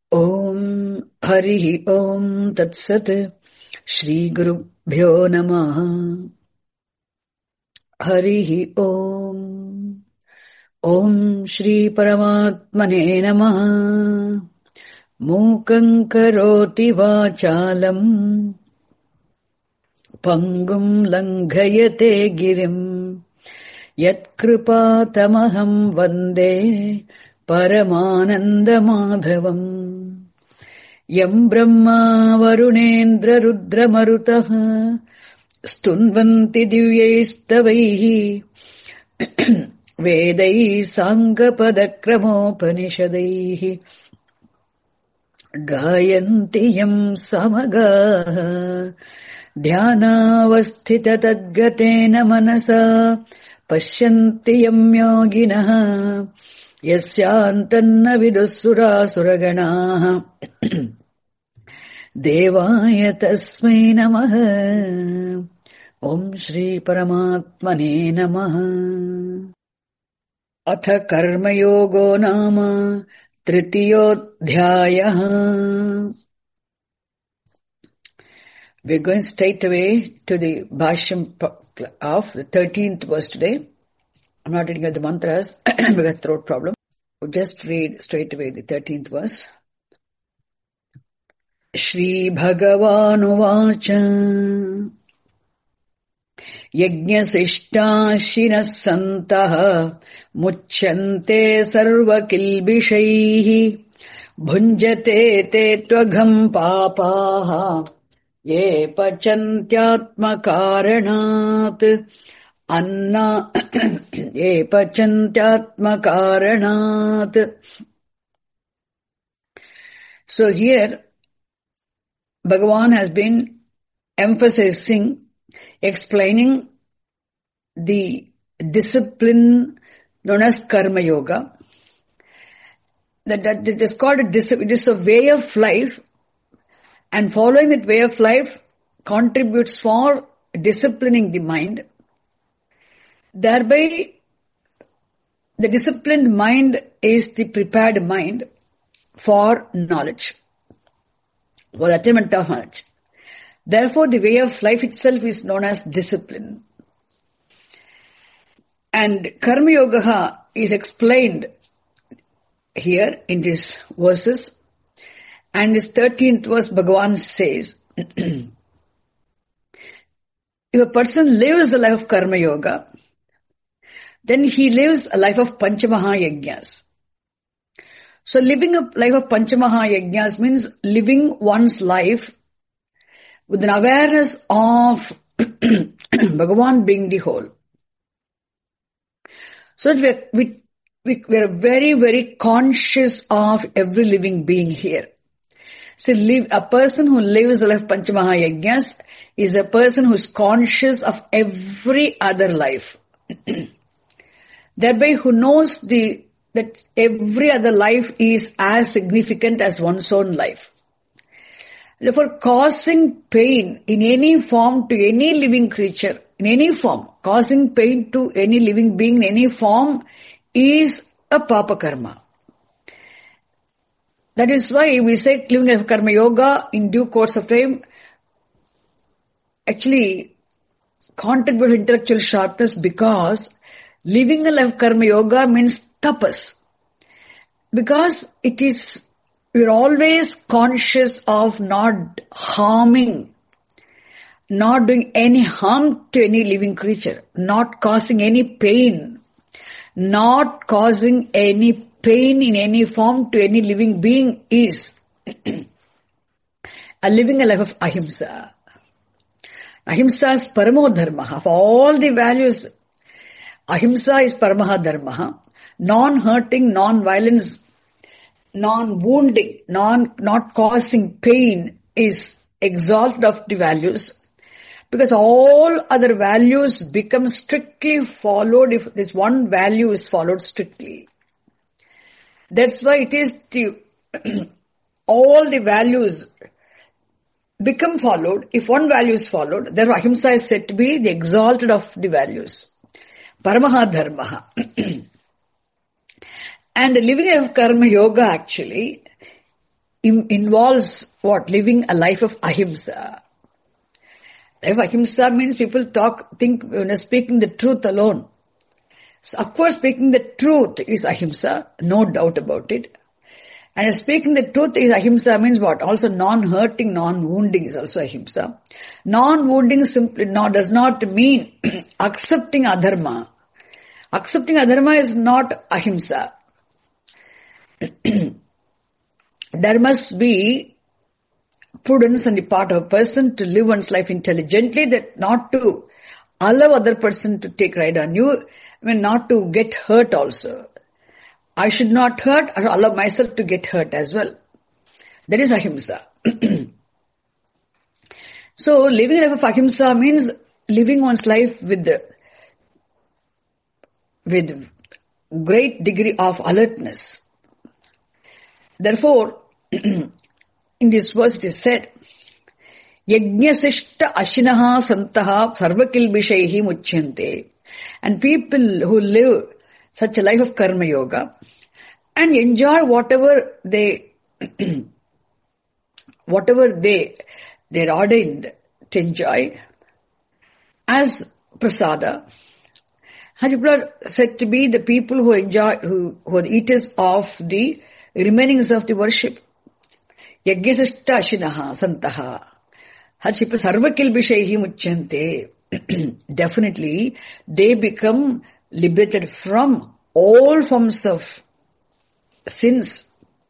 Om Harihi Om Tat Sat Shri Gurubhyo Namaha Harihi Om Om Shri Paramatmane Namaha Mukhaṁ Karoti Vācālam Pangum Langhayate Girim Yat Kripatamaham Vande Paramananda Madhavam Yam Brahma Varunendra Rudra Marutaha Stunvanti Divyaistavaihi Vedai Sangapadakramopanisadaihi Gayanti Yam Samagaha Dhyanavasthita Tadgatena Manasa Pashyanti Yam Yoginaha Yasyantanna Vidusura Suraganaha Devaya Tasmai Namaha Om Shri Paramatmane Namaha Atha Karma Yogo Nama Tritiyodhyayaha. We're going straight away to the Bhashyam of the 13th verse today. I'm not reading out the mantras because of throat problem. We'll just read straight away the 13th verse. Shri Bhagavan Uvacha Yajñasishtāshinas santaha muchyante sarva kilbishaihi bhunjate te tvagam papaha ye pachantyatma karanat anna ye pachantyatma karanat. So here Bhagavan has been emphasizing, explaining the discipline known as Karma Yoga. That it is called it is a way of life, and following that way of life contributes for disciplining the mind. Thereby, the disciplined mind is the prepared mind for knowledge, for the attainment of knowledge. Therefore, the way of life itself is known as discipline. And Karma Yoga is explained here in these verses. And this 13th verse, Bhagavan says, if a person lives the life of Karma Yoga, then he lives a life of Panchamaha Yajñas. So living a life of Panchamaha Yajñas means living one's life with an awareness of Bhagavan being the whole. So that we are very, very conscious of every living being here. So a person who lives the life of Panchamaha Yajñas is a person who is conscious of every other life. Thereby who knows that every other life is as significant as one's own life. Therefore, causing pain in any form to any living creature, in any form, causing pain to any living being in any form is a papa karma. That is why we say living a Karma Yoga in due course of time actually contribute to intellectual sharpness, because living a life of Karma Yoga means tapas. Because we're always conscious of not harming, not doing any harm to any living creature, not causing any pain, not causing any pain in any form to any living being is living a life of ahimsa. Ahimsa is paramo dharma. Of all the values, ahimsa is paramaha dharma. Non-hurting, non-violence, non-wounding, not causing pain is exalted of the values, because all other values become strictly followed if this one value is followed strictly. That's why it is all the values become followed if one value is followed. Therefore, ahimsa is said to be the exalted of the values. Paramaha dharma. And living of Karma Yoga actually involves what? Living a life of ahimsa. Life of ahimsa means people think, speaking the truth alone. So of course, speaking the truth is ahimsa, no doubt about it. And speaking the truth is ahimsa means what? Also non-hurting, non-wounding is also ahimsa. Non-wounding simply does not mean accepting adharma. Accepting adharma is not ahimsa. There must be prudence on the part of a person to live one's life intelligently, that not to allow other person to take ride on you, not to get hurt also. I should not hurt, I should allow myself to get hurt as well. That is ahimsa. So living a life of ahimsa means living one's life with great degree of alertness. Therefore, in this verse it is said, Yajñasishta ashinaha santaha sarvakilbishaihi muchyante. And people who live such a life of karma yoga and enjoy whatever they're ordained to enjoy as prasada. And people are said to be the people who enjoy, who are the eaters of the remainings of the worship. Yajñasishta ashinaha santaha. Such people sarvakilbishaihi muchyante. Definitely, they become liberated from all forms of sins.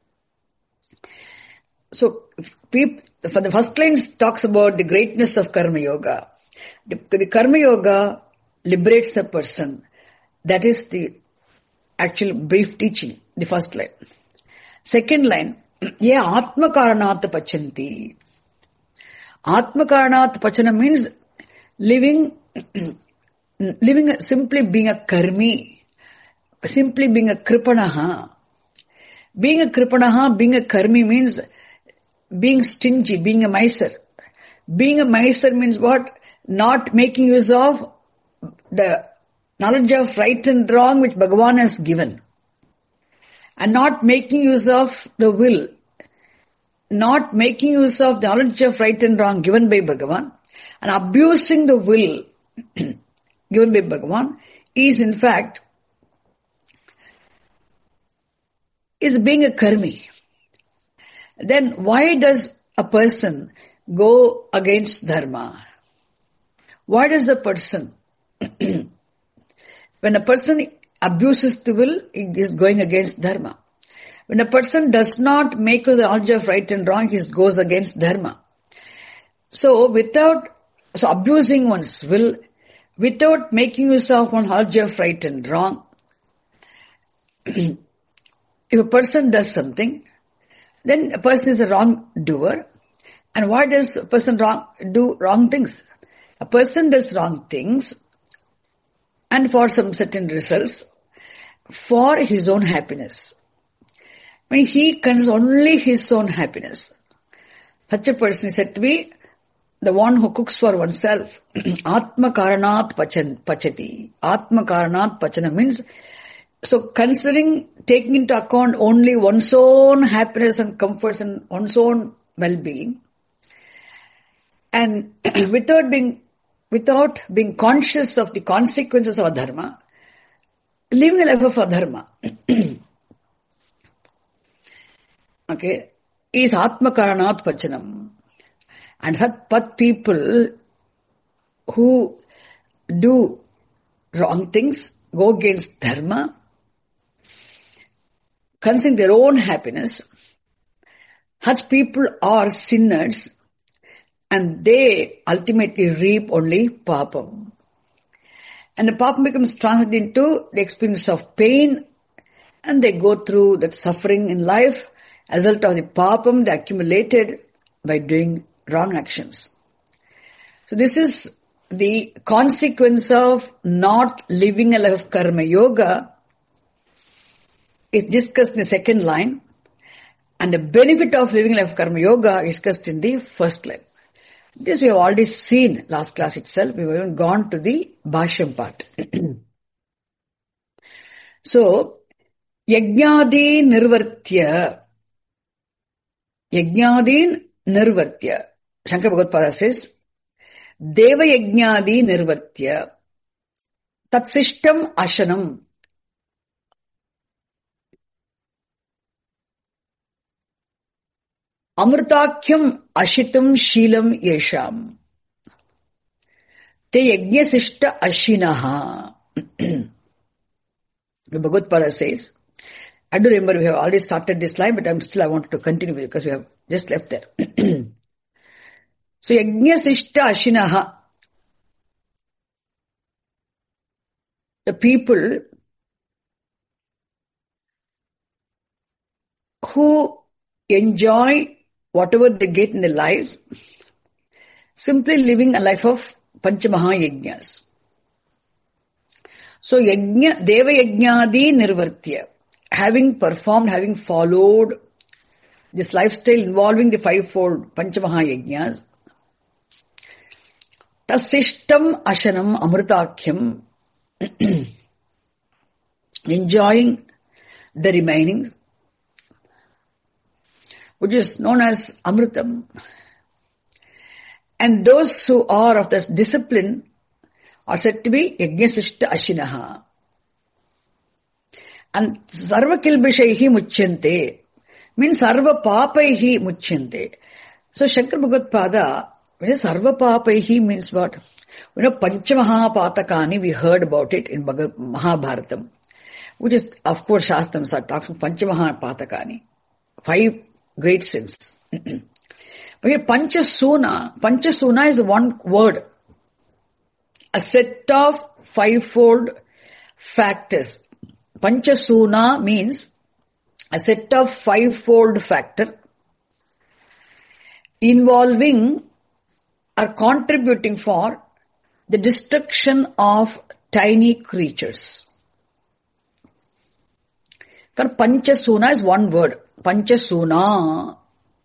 So, for the first line talks about the greatness of karma yoga. The karma yoga liberates a person. That is the actual brief teaching, the first line. Second line, ye atma karanat pachanti. Atma karanat pachana means living simply being a karmi, simply being a kripanaha. Being a kripanaha, being a karmi means being stingy, being a miser. Being a miser means what? Not making use of the knowledge of right and wrong which Bhagavan has given. And not making use of the will. Not making use of the knowledge of right and wrong given by Bhagavan. And abusing the will given by Bhagavan is in fact being a karmi. Then why does a person go against dharma? Why does a person, when a person abuses the will, he is going against dharma. When a person does not make the knowledge of right and wrong, he goes against dharma. So abusing one's will, without making use of one knowledge of right and wrong, if a person does something, then a person is a wrongdoer. And why does a person do wrong things? A person does wrong things and for some certain results for his own happiness. When he considers only his own happiness, such a person is said to be the one who cooks for oneself. Atma karanat pachati. Atma karanat pachana means, so considering, taking into account only one's own happiness and comforts and one's own well-being, and without being conscious of the consequences of adharma, living a life of adharma, okay, is atma karanat pachanam. And such people who do wrong things, go against dharma, considering their own happiness, such people are sinners and they ultimately reap only papam. And the papam becomes translated into the experience of pain and they go through that suffering in life as a result of the papam they accumulated by doing wrong actions. So this is the consequence of not living a life of karma yoga is discussed in the second line, and the benefit of living a life of karma yoga is discussed in the first line. This we have already seen last class itself. We have even gone to the Bhashyam part. So, yajnadi nirvartya. Yajnadin nirvartya. Shankara Bhagavad says, Deva Yajnadi nirvartya. Tatsishtam ashanam. Amritakyam ashitam sheelam yesham. Te yajnasishta ashinaha. The Bhagavad says, I do remember we have already started this line, but I wanted to continue because we have just left there. So, yajnasishta ashinaha. The people who enjoy whatever they get in their life, simply living a life of Panchamaha Yajnas. So, Yajna, Deva Yajnadi Nirvartya, having performed, having followed this lifestyle involving the fivefold Panchamaha Yajnas, Tasishtam Ashanam Amritakyam, enjoying the remainings, which is known as Amritam. And those who are of this discipline are said to be Yajnasishta Ashinaha. And Sarva Kilbishaihi Muchyante means Sarva Papaihi Muchyante. So Shankara Bhagavad Pada, when Sarva Papaihi means what? Panchamaha Patakani, we heard about it in Mahabharatam, which is, of course, Shastrams are talking Panchamaha Patakani, 5 great sins. But here Panchasuna is one word, a set of 5-fold factors. Panchasuna means a set of 5-fold factor involving or contributing for the destruction of tiny creatures. Panchasuna is one word. Panchasuna.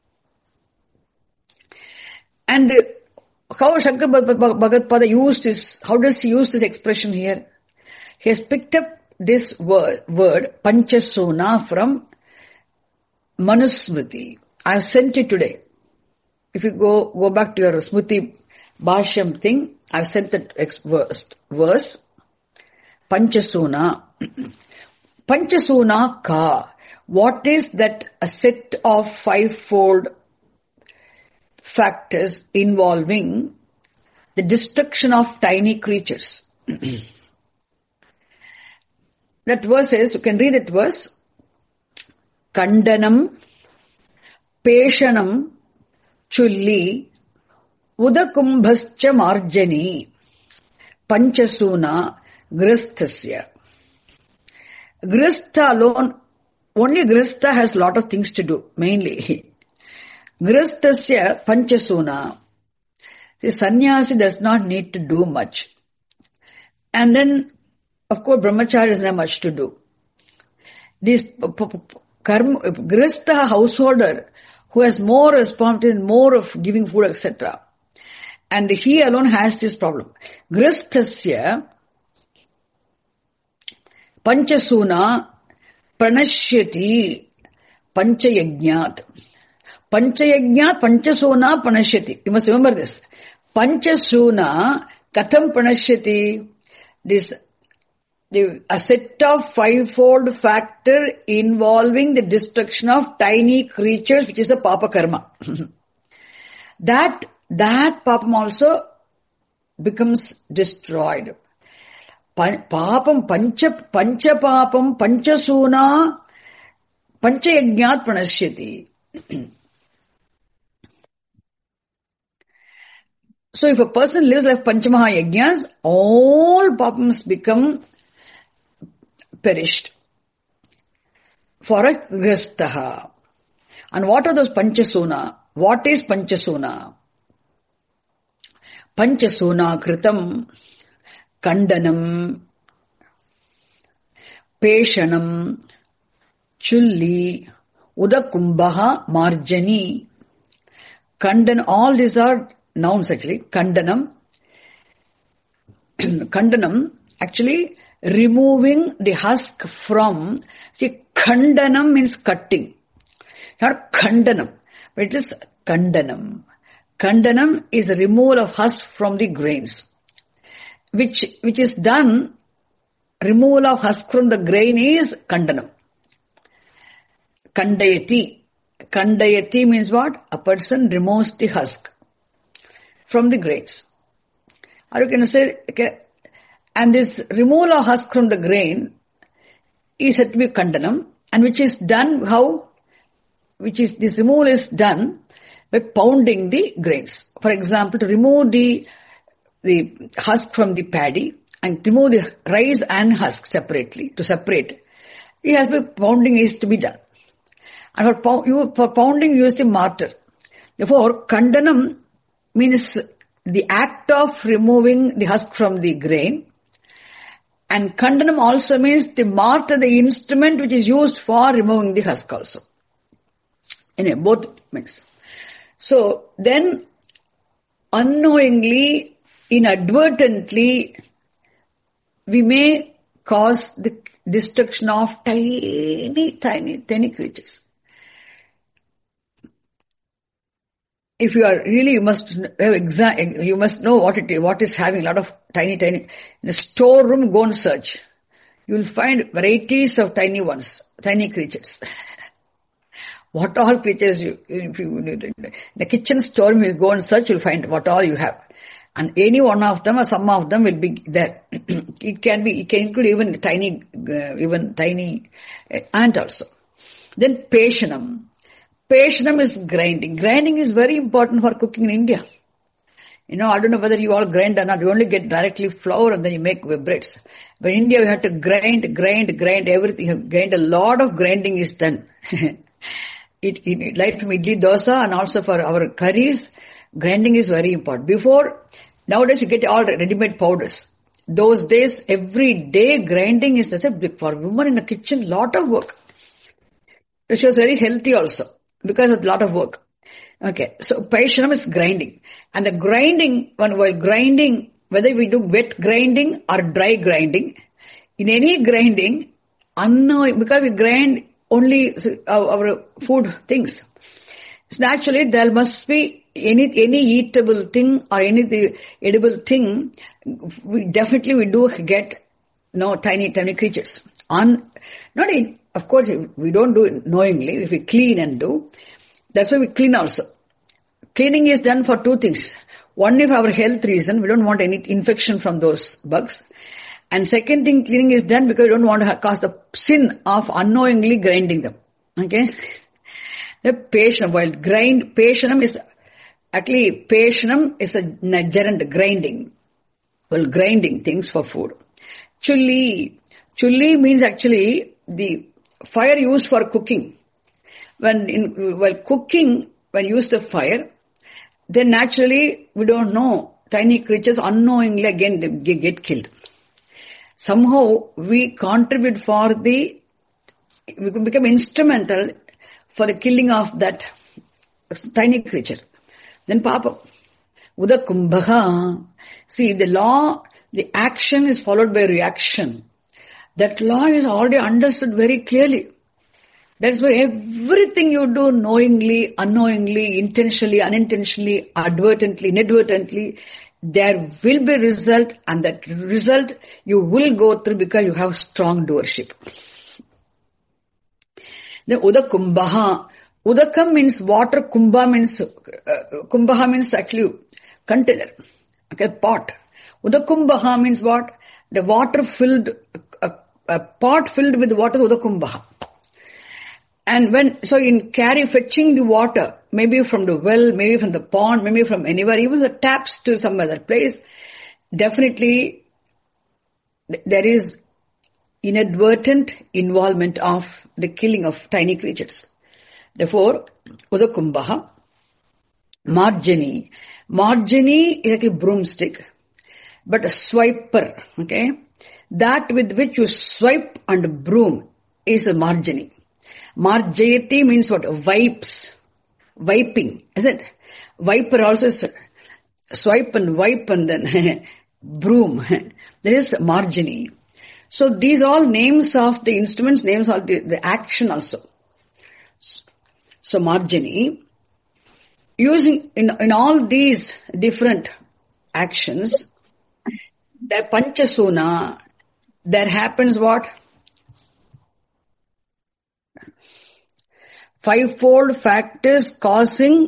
And how Shankara Bhagavad Pada used this, how does he use this expression here? He has picked up this word Panchasuna from Manusmriti. I have sent it today. If you go back to your Smriti Bhashyam thing, I have sent that verse. Panchasuna. Panchasuna ka. What is that? A set of 5-fold factors involving the destruction of tiny creatures. That verse is, you can read that verse. Kandanam, Peshanam, Chulli, Udakumbhascha Marjani, Panchasuna, Grasthasya. Grastha alone, only Grastha has a lot of things to do, mainly. Grasthasya Panchasuna. See, sannyasi does not need to do much. And then, of course, brahmachari doesn't have much to do. This Grastha householder who has more responsibility, more of giving food, etc. And he alone has this problem. Grasthasya Panchasuna Pranashyati Panchayajnat. Panchayajnat Panchasuna Pranashyati. You must remember this. Panchasuna Katham Pranashyati. A set of 5-fold factor involving the destruction of tiny creatures, which is a papa karma. that papam also becomes destroyed. Papam pancha papam panchasuna panchayajnat pranashyati. So if a person lives like Panchamaha Yajnas, all papams become perished for a Grastha. And what are those Panchasuna? What is Panchasuna? Panchasuna Kritam, Kandanam, Peshanam, Chulli, Udakumbha, Marjani. Kandan, all these are nouns actually. Kandanam, actually removing the husk from, see, Khandanam means cutting. Not Khandanam. which is kandanam. Kandanam is the removal of husk from the grains, which is done. Removal of husk from the grain is kandanam. Kandayati. Kandayati means what? A person removes the husk from the grains. Or you can say, okay, and this removal of husk from the grain is said to be kandanam, and which is done how? This removal is done by pounding the grains. For example, to remove the husk from the paddy and remove the rice and husk separately, to separate, it has to be pounding is to be done. And for pounding, use the mortar. Therefore, kandanam means the act of removing the husk from the grain. And kandanam also means the mortar, the instrument which is used for removing the husk also. Anyway, both means. So, then, unknowingly, inadvertently, we may cause the destruction of tiny creatures. If you are really, you must know what is having a lot of tiny, in the storeroom, go and search. You will find varieties of tiny creatures. What all creatures the kitchen storeroom, you go and search, you'll find what all you have. And any one of them or some of them will be there. It can include even tiny ant also. Then Peshanam. Peshanam is grinding. Grinding is very important for cooking in India. I don't know whether you all grind or not. You only get directly flour and then you make breads. But in India, you have to grind everything. A lot of grinding is done. Like from idli, dosa, and also for our curries, grinding is very important. Nowadays you get all ready-made powders. Those days, every day grinding is such a big, for women in the kitchen, lot of work. She was very healthy also, because of a lot of work. Okay, so Peshanam is grinding. And the grinding, while grinding, whether we do wet grinding or dry grinding, in any grinding, because we grind only our food things. So naturally, there must be any eatable thing or any edible thing. We do get tiny creatures. Of course, we don't do it knowingly. If we clean and do, that's why we clean also. Cleaning is done for two things. One, if our health reason, we don't want any infection from those bugs. And second thing, cleaning is done because we don't want to cause the sin of unknowingly grinding them. Okay? The Peshanam, while Peshanam is a gerund, grinding. Well, grinding things for food. Chulli means actually the fire used for cooking. While cooking, when use the fire, then naturally we don't know, tiny creatures unknowingly again they get killed. Somehow we contribute we become instrumental for the killing of that tiny creature. Then Papa, Udakumbhaha. See, the action is followed by reaction. That law is already understood very clearly. That's why everything you do knowingly, unknowingly, intentionally, unintentionally, advertently, inadvertently, there will be result, and that result you will go through because you have strong doership. Then Udakumbhaha. Udakam means water, Kumbhaha means actually container, okay, pot. Udakumbhaha means what? The water filled, a pot filled with water, Udakumbhaha. And in fetching the water, maybe from the well, maybe from the pond, maybe from anywhere, even the taps to some other place, definitely there is inadvertent involvement of the killing of tiny creatures. Therefore, Udakumbhaha. Marjani. Marjani is like a broomstick, but a swiper, okay? That with which you swipe and broom is a marjani. Marjayati means what? Wiping, isn't it? Wiper also is swipe and wipe and then broom. There is marjani. So these all names of the instruments, names of the action also. So Marjani. using in all these different actions, there panchasuna, there happens what? Fivefold factor causing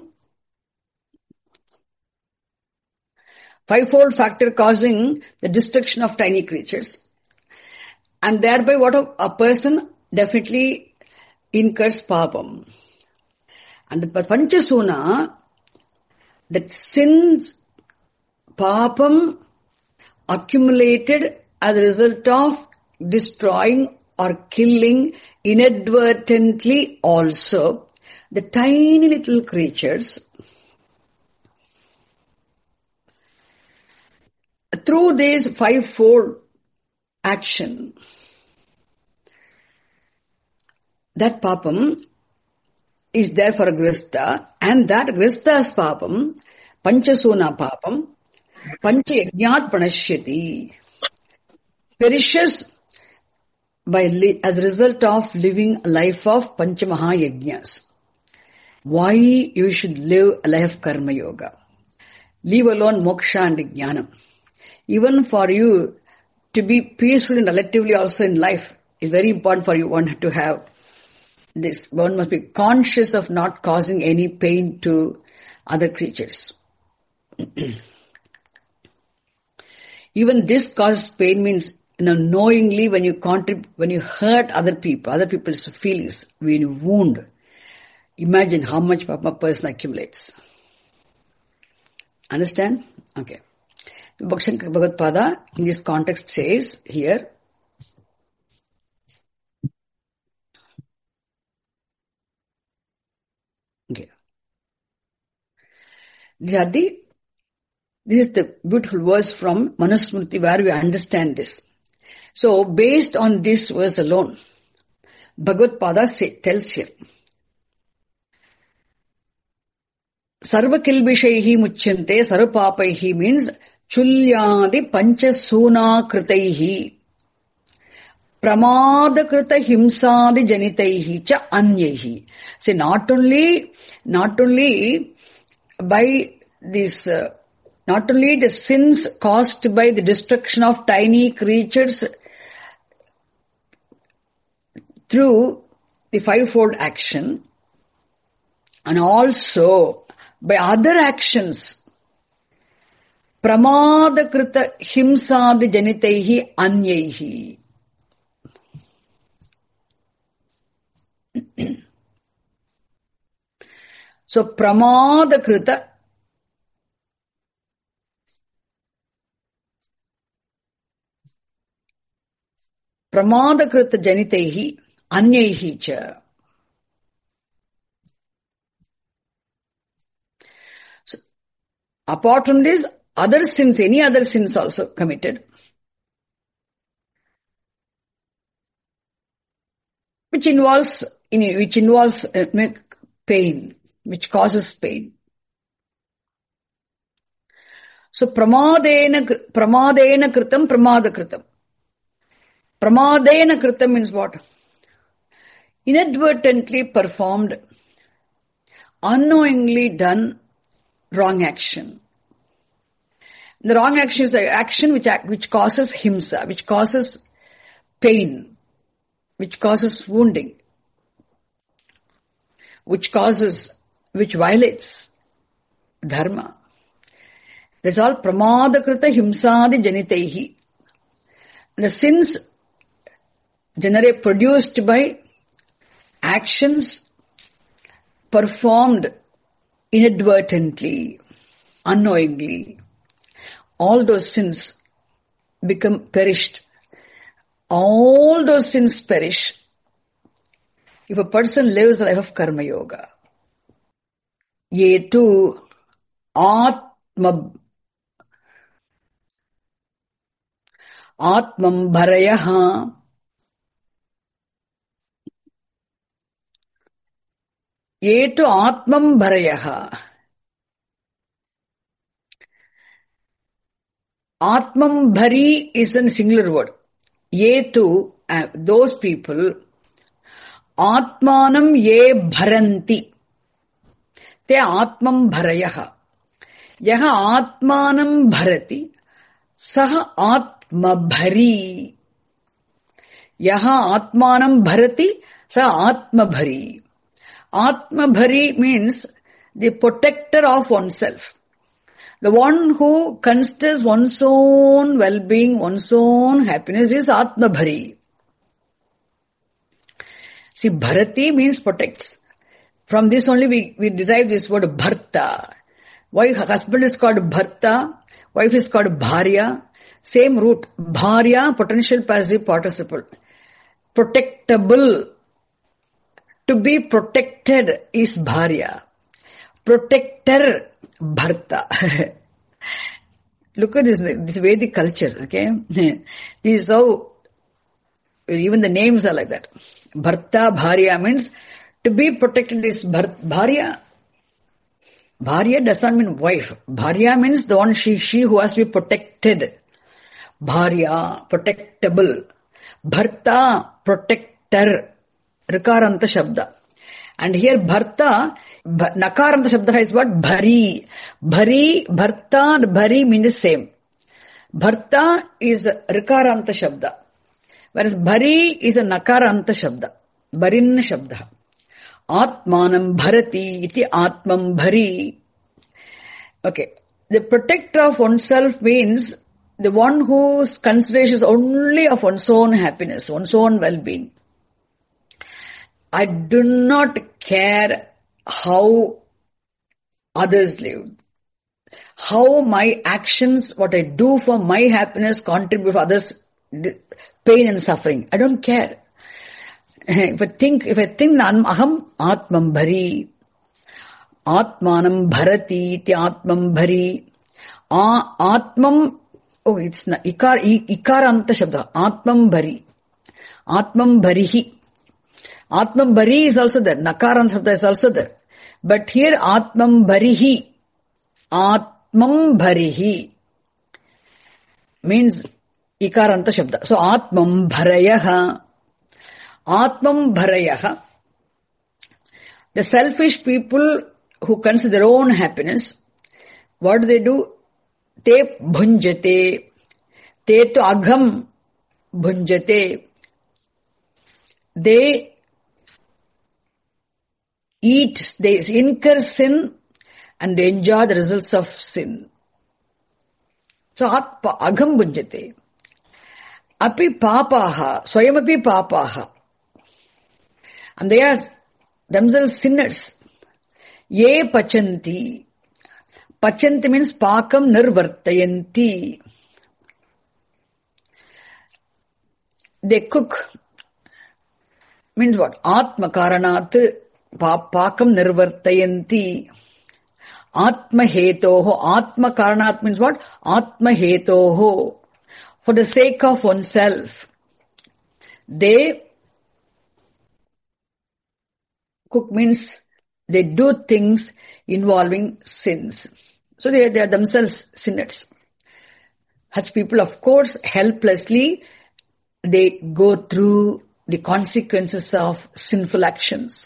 the destruction of tiny creatures. And thereby what a person definitely incurs papam. And the panchasuna, that sins, papam accumulated as a result of destroying or killing inadvertently also the tiny little creatures, through this fivefold action, that papam is there for a grihastha, and that grihastha's papam, panchasuna papam, panchayajnat pranashyati, perishes as a result of living a life of panchamaha yajnas. Why you should live a life of karma yoga? Leave alone moksha and jnanam. Even for you to be peaceful and relatively also in life is very important for you. One to have this. One must be conscious of not causing any pain to other creatures. Even this causes pain means, knowingly when you hurt other people's feelings, when you wound, imagine how much a person accumulates. Understand? Okay. Bhakti Bhagavad in this context says here, okay. This is the beautiful verse from Manusmriti where we understand this. So based on this verse alone, Bhagavad Pada tells here, Sarva kilbishaihi muchyante sarvapapaihi means chulyadi panchasuna kritaihi pramadakrita himsadi janitaihi cha anyehi. See, not only by this, not only the sins caused by the destruction of tiny creatures through the fivefold action, and also by other actions, pramadakrita himsadi janitaihi anyehi. So pramadakrita janitaihi anyehi cha. So, apart from this, other sins, any other sins also committed, which involves pain, which causes pain. So pramadena kritam pramadakritam. Pramadena kritam means what? Inadvertently performed, unknowingly done wrong action. The wrong action is an action which causes himsa, which causes pain, which causes wounding, which violates dharma. That's all pramadakrita himsadi janitaihi. The sins produced by actions performed inadvertently, unknowingly. All those sins become perished. All those sins perish if a person lives a life of karma yoga. Yetu atmam bharayaha yetu atmam bharayaha. Atmam bhari is a singular word. Yetu, those people, atmanam ye bharanti. te atmam bharayah. Yaha atmanam bharati, saha atmabhari. Yaha atmanam bharati, saha atmabhari. Atmabhari means the protector of oneself. The one who considers one's own well-being, one's own happiness is Atmabhari. See, Bharati means protects. From this only we derive this word Bharta. Why husband is called Bharta, wife is called Bharya. Same root. Bharya, potential passive participle. Protectable. To be protected is Bharya. Protector, Bharta. Look at this Vedic culture, okay? This is how, even the names are like that. Bharta, Bharya means to be protected is Bharya. Bharya does not mean wife. Bharya means the one she who has to be protected. Bharya, protectable. Bharta, protector. Rikaranta Shabda. And here Bharta, Nakaranta Shabda is what? Bhari. Bhari, Bharta and Bhari mean the same. Bharta is Rikaranta Shabda. Whereas Bhari is a Nakaranta Shabda. Bharin Shabda. Atmanam Bharati iti Atmam Bhari. Okay. The protector of oneself means the one whose consideration is only of one's own happiness, one's own well-being. I do not care how others live, how my actions, what I do for my happiness contribute to others' pain and suffering. I don't care. If I think aham atmam bhari, atmanam bharati iti atmam bhari, atmam, oh it's not, ikaranta shabda, atmam bhari, atmam bharihi. Atmam bhari is also there, nakaranta shabda is also there. But here atmam bharihi, atmam bharihi means ikaranta shabda. So atmam bharayah. Atmam bharayah. The selfish people who consider their own happiness, what do? Te bhunjate. Te to agham bhunjate. They eat, they incur sin and they enjoy the results of sin. So agham bhunjate. Api papaha, swayamapi papaha. And they are themselves sinners. Ye pachanti. Pachanti means pakam nirvartayanti. They cook. Means what? Atma karanat pakam nirvartayanti. Atma hetoho. Atma karanat means what? Atma hetoho. For the sake of oneself. They cook means they do things involving sins. So they are themselves sinners. Such people, of course, helplessly, they go through the consequences of sinful actions.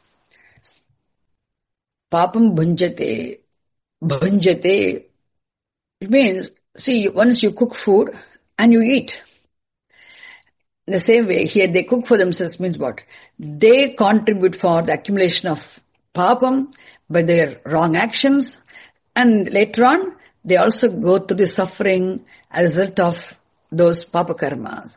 Papam bhunjate. Bhunjate. It means, see, once you cook food and you eat. In the same way, here they cook for themselves means what? They contribute for the accumulation of papam by their wrong actions, and later on, they also go through the suffering as a result of those papa karmas.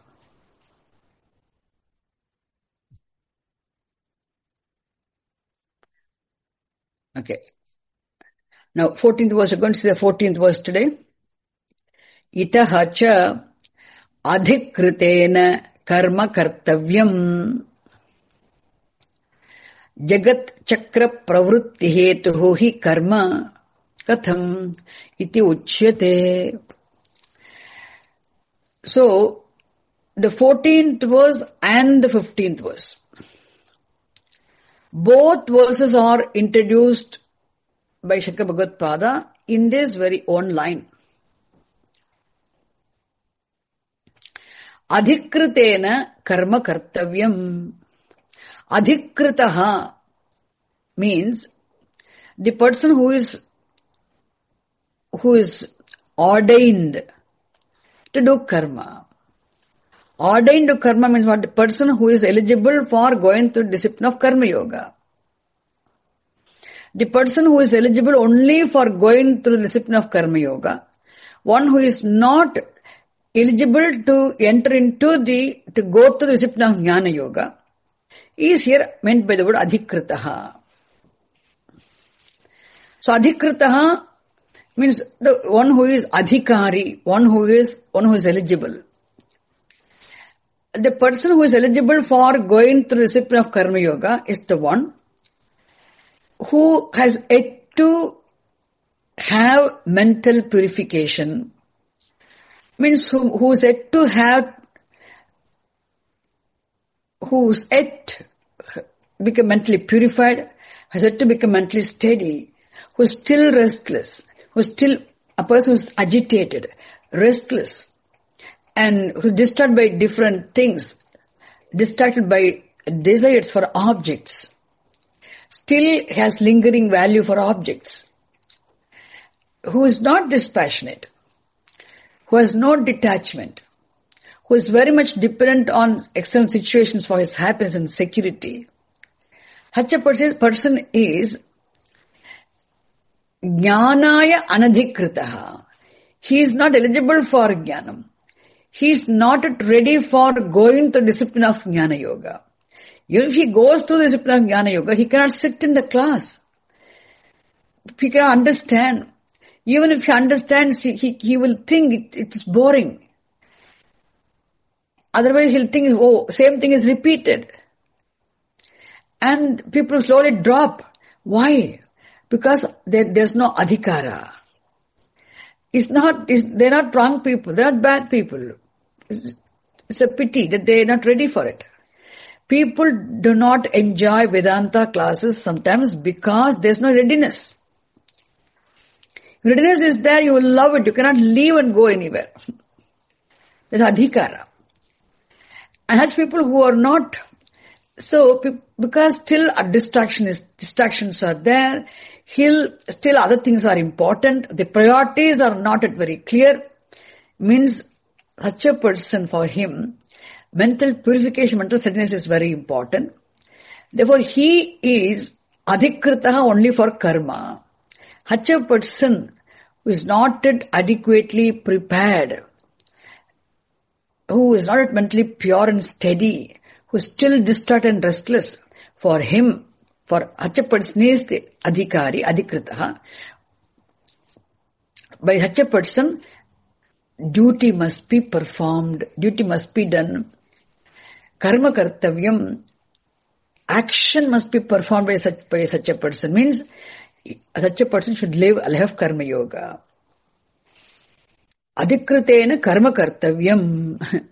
Okay. Now, 14th verse, we're going to see the 14th verse today. Itaha cha adhikritena karma kartavyam jagat chakra pravrutti hetuho hi karma katham iti uchyate. So, the 14th verse and the 15th verse, both verses are introduced by Shankara Bhagavad Pada in this very own line. Adhikritena karma kartavyam. Adhikritaha means the person who is ordained to do karma. Ordained to karma means what? The person who is eligible for going through discipline of karma yoga. The person who is eligible only for going through the discipline of karma yoga, one who is not eligible to enter into to go through the discipline of jnana yoga, is here meant by the word adhikritaha. So adhikritaha means the one who is adhikari, one who is eligible. The person who is eligible for going through the discipline of karma yoga is the one who has yet to have mental purification, means who is yet to have, who's yet become mentally purified, has yet to become mentally steady, who is still restless, who is still a person who is agitated, restless, and who is distracted by different things, distracted by desires for objects, still has lingering value for objects, who is not dispassionate, who has no detachment, who is very much dependent on external situations for his happiness and security. Such a person is jnanaya anadhikritaha. He is not eligible for jnanam. He is not ready for going to the discipline of jnana yoga. If he goes through the discipline of jnana yoga, he cannot sit in the class. He cannot understand. Even if he understands, he will think it is boring. Otherwise he'll think, oh, same thing is repeated. And people slowly drop. Why? Because there's no adhikara. They're not wrong people, they're not bad people. It's a pity that they're not ready for it. People do not enjoy Vedanta classes sometimes because there's no readiness. Readiness is there, you will love it, you cannot leave and go anywhere. There's adhikara. And such people who are not, so because still distractions are there, still other things are important, the priorities are not yet very clear, means such a person, for him, mental purification, mental steadiness is very important. Therefore, he is adhikritaha only for karma. Such a person who is not yet adequately prepared, who is not yet mentally pure and steady, who is still distracted and restless, for him, for such a person is the adhikari, adhikritaha. By such a person, duty must be performed, duty must be done. Karma kartavyam, action must be performed by such a person. Means, such a person should live a life of karma yoga. Adhikritena karma kartavyam.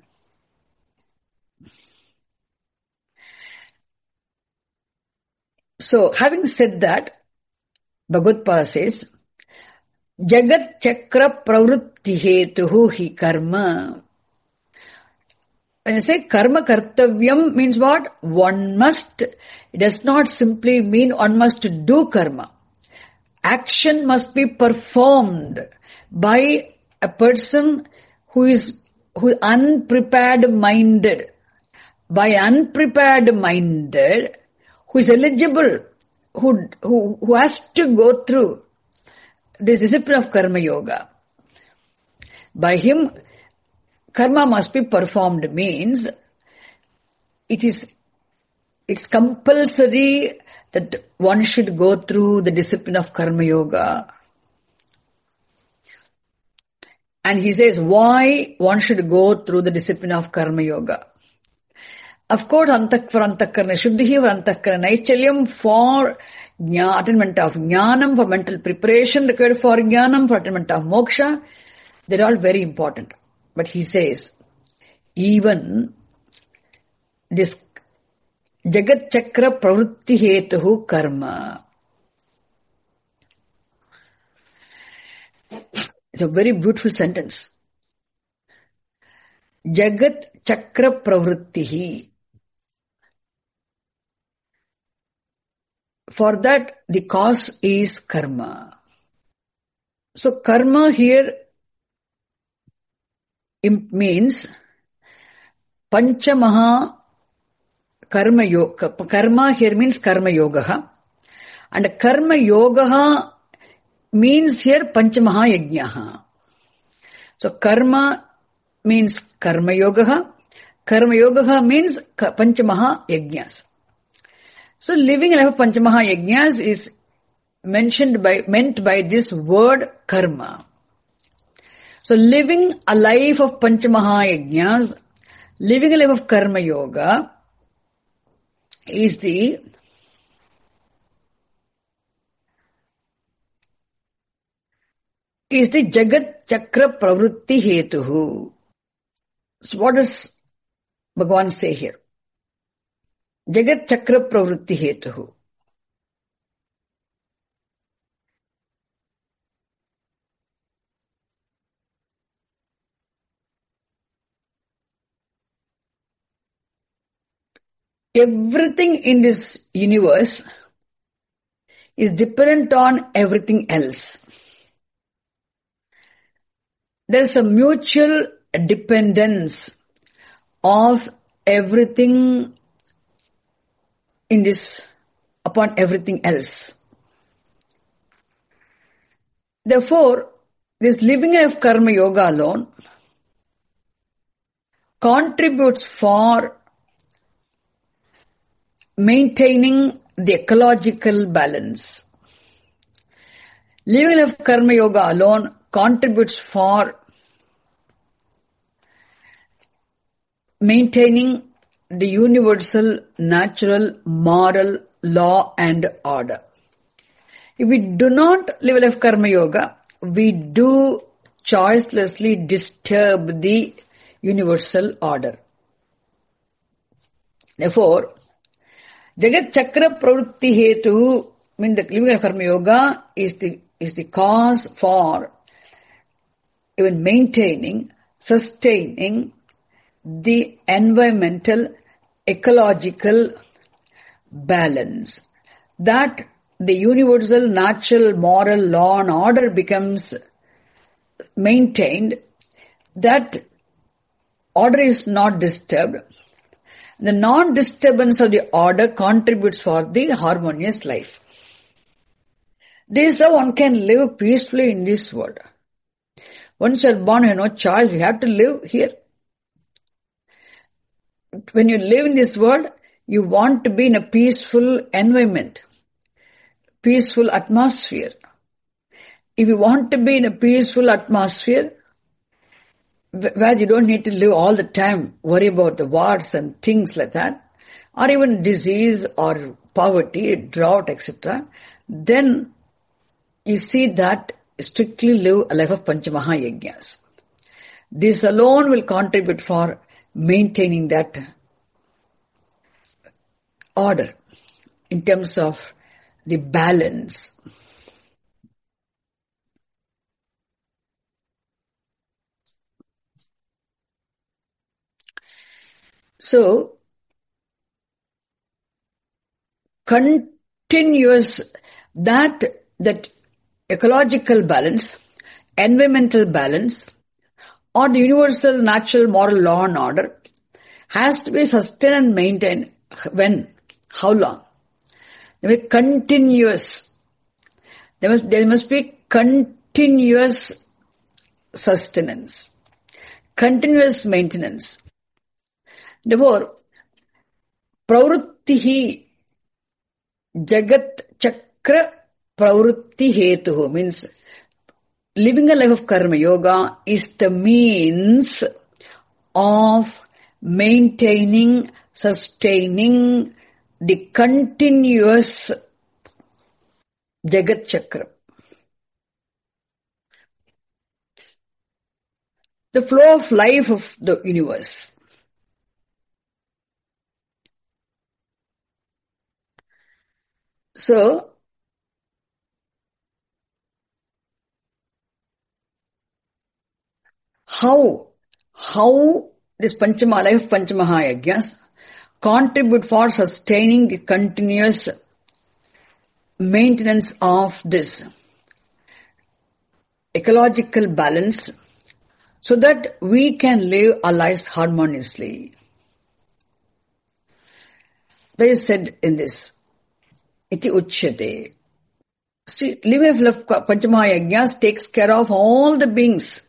So, having said that, Bhagavad says, Jagat chakra pravrutti hetuhu hi karma. When I say karma kartavyam means what? One must, it does not simply mean one must do karma. Action must be performed by a person who is unprepared minded. By unprepared minded, who is eligible, who has to go through this discipline of karma yoga. By him, karma must be performed means it's compulsory that one should go through the discipline of karma yoga. And he says why one should go through the discipline of karma yoga. Of course, for antakarana shuddhi, for antakarana naichalyam, for attainment of jnanam, for mental preparation required for jnanam, for attainment of moksha, they're all very important. But he says, even this jagat chakra pravrutti hetuhu karma. It's a very beautiful sentence. Jagat chakra pravrittihi. for that the cause is karma. So karma here means Panchamaha Karma Yoga. Karma here means Karma Yoga. And Karma Yoga means here Panchamaha Yajnaha. So Karma means Karma Yoga. Karma Yoga means Panchamaha Yajnas. So living a life of Panchamaha Yajnas is meant by this word karma. So living a life of Panchamaha Yajnas, living a life of Karma Yoga is the Jagat Chakra Pravrutti Hetuhu. So what does Bhagavan say here? Jagat Chakra Pravrutti Hetuhu. Everything in this universe is dependent on everything else. There is a mutual dependence of everything in this upon everything else. Therefore, this living of Karma Yoga alone contributes for maintaining the ecological balance. Living of Karma Yoga alone contributes for maintaining the universal, natural, moral law and order. If we do not live a life of Karma Yoga, we do choicelessly disturb the universal order. Therefore, Jagat Chakra Pravrutti Hetu means the living of Karma Yoga is the cause for even maintaining, sustaining the environmental, ecological balance. That the universal, natural, moral law and order becomes maintained, that order is not disturbed. The non-disturbance of the order contributes for the harmonious life. This is how one can live peacefully in this world. Once you are born, you have no choice. You have to live here. When you live in this world, you want to be in a peaceful environment, peaceful atmosphere. If you want to be in a peaceful atmosphere, where you don't need to live all the time, worry about the wars and things like that, or even disease or poverty, drought, etc., then you see that strictly live a life of Panchamaha Yajnas. This alone will contribute for maintaining that order in terms of the balance. So, continuous, that ecological balance, environmental balance, or the universal natural moral law and order has to be sustained and maintained. When? How long? There must be continuous. There must be continuous sustenance, continuous maintenance. Therefore, pravrittihi jagat chakra pravritti hetuhu means living a life of Karma Yoga is the means of maintaining, sustaining the continuous Jagat Chakra. The flow of life of the universe. So, how this life of Panchamaha Yajnas contribute for sustaining the continuous maintenance of this ecological balance so that we can live our lives harmoniously. That is said in this. Iti uchyate. See, living life of Panchamaha takes care of all the beings.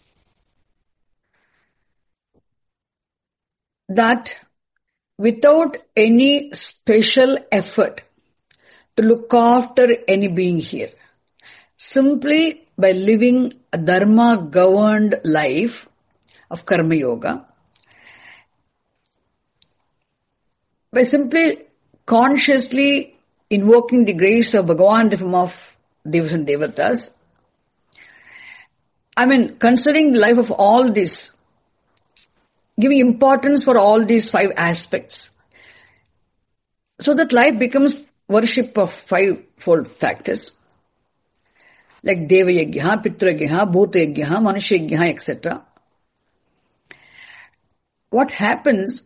That without any special effort to look after any being here, simply by living a dharma-governed life of Karma Yoga, by simply consciously invoking the grace of Bhagavan in the form of Devas and Devatas, considering the life of all this, giving importance for all these 5 aspects, so that life becomes worship of 5-fold factors, like Deva Yajna, Pitra Yajna, Bhuta Yajna, Manushya Yajna, etc. What happens?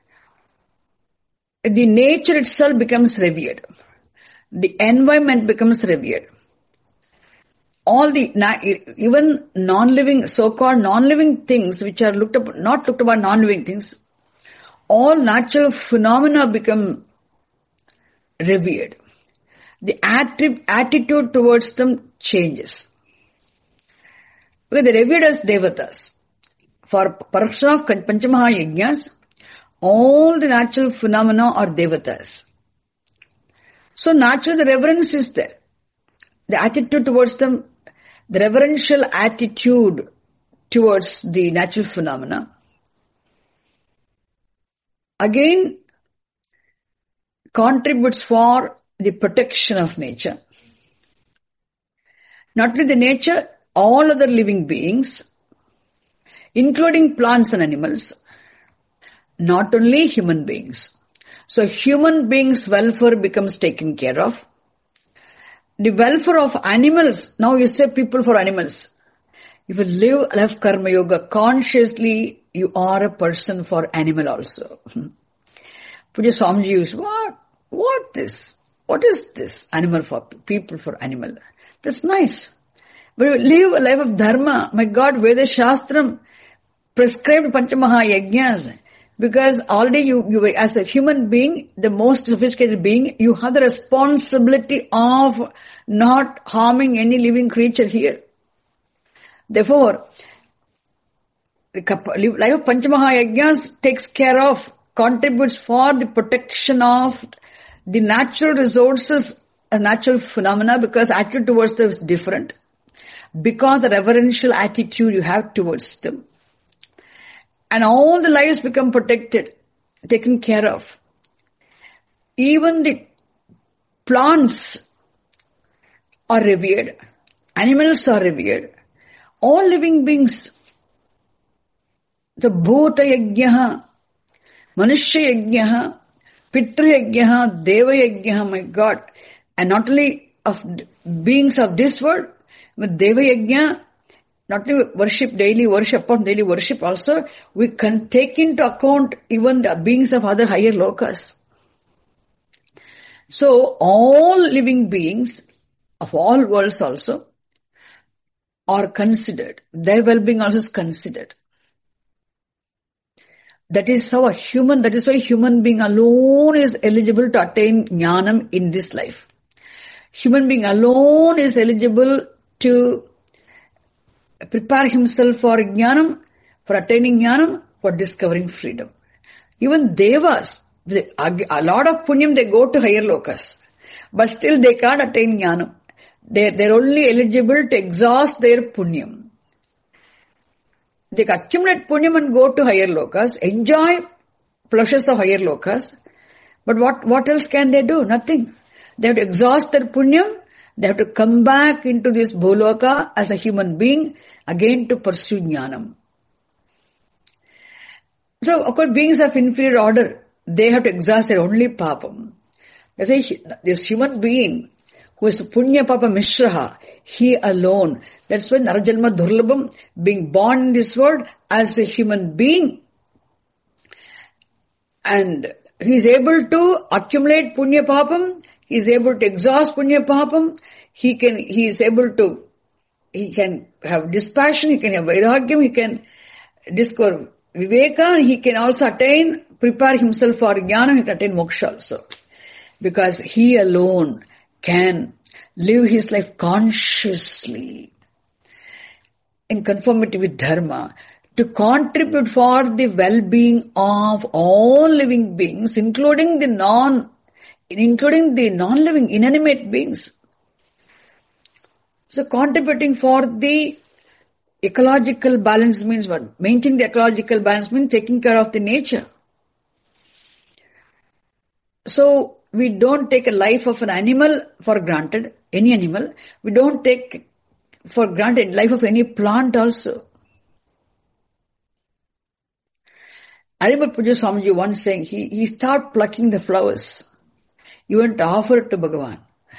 The nature itself becomes revered. The environment becomes revered. All the, even non-living, so-called non-living things which are not looked upon non-living things, all natural phenomena become revered. The attitude towards them changes. Because they're revered as devatas. For purpose of Panchamaha Yajnas, all the natural phenomena are devatas. So naturally the reverence is there. The attitude towards them, the reverential attitude towards the natural phenomena, again contributes for the protection of nature. Not only the nature, all other living beings, including plants and animals, not only human beings. So human beings' welfare becomes taken care of. The welfare of animals, now you say people for animals. If you live life Karma Yoga consciously, you are a person for animal also. Puja Swamiji used, what this? What is this? Animal for people for animal. That's nice. But you live a life of dharma. My God, Veda Shastram prescribed Panchamaha Yajnas. Because already you as a human being, the most sophisticated being, you have the responsibility of not harming any living creature here. Therefore, the life of Panchamaha Yajnas takes care of, contributes for the protection of the natural resources and natural phenomena, because attitude towards them is different. Because the reverential attitude you have towards them. And all the lives become protected, taken care of. Even the plants are revered. Animals are revered. All living beings. The Bhuta Yajna, Manushya Yajna, Pitra Yajna, Deva Yajna, my God. And not only of beings of this world, but Deva Yajna, not only worship, daily worship, upon daily worship also, we can take into account even the beings of other higher lokas. So all living beings of all worlds also are considered. Their well-being also is considered. That is why human being alone is eligible to attain jnanam in this life. Human being alone is eligible to prepare himself for jnanam, for attaining jnanam, for discovering freedom. Even devas, a lot of punyam, they go to higher lokas, but still they can't attain jnanam. They're only eligible to exhaust their punyam. They accumulate punyam and go to higher lokas, enjoy pleasures of higher lokas, but what else can they do? Nothing. They have to exhaust their punyam. They have to come back into this bhuloka as a human being again to pursue jnanam. So, of course, beings of inferior order, they have to exhaust their only papam. That's why this human being who is punya papa mishraha, he alone. That's why Narajanma Durlabham, being born in this world as a human being, and he is able to accumulate punya papam, He is able to exhaust punya papam. He can have dispassion, he can have vairagyam, he can discover viveka, he can also prepare himself for jnana, he can attain moksha also. Because he alone can live his life consciously in conformity with dharma, to contribute for the well-being of all living beings, including the non-living inanimate beings. So contributing for the ecological balance means what? Maintaining the ecological balance means taking care of the nature. So we don't take a life of an animal for granted, any animal. We don't take for granted life of any plant also. I remember Puja Swamiji once saying, he started plucking the flowers. He went to offer it to Bhagavan.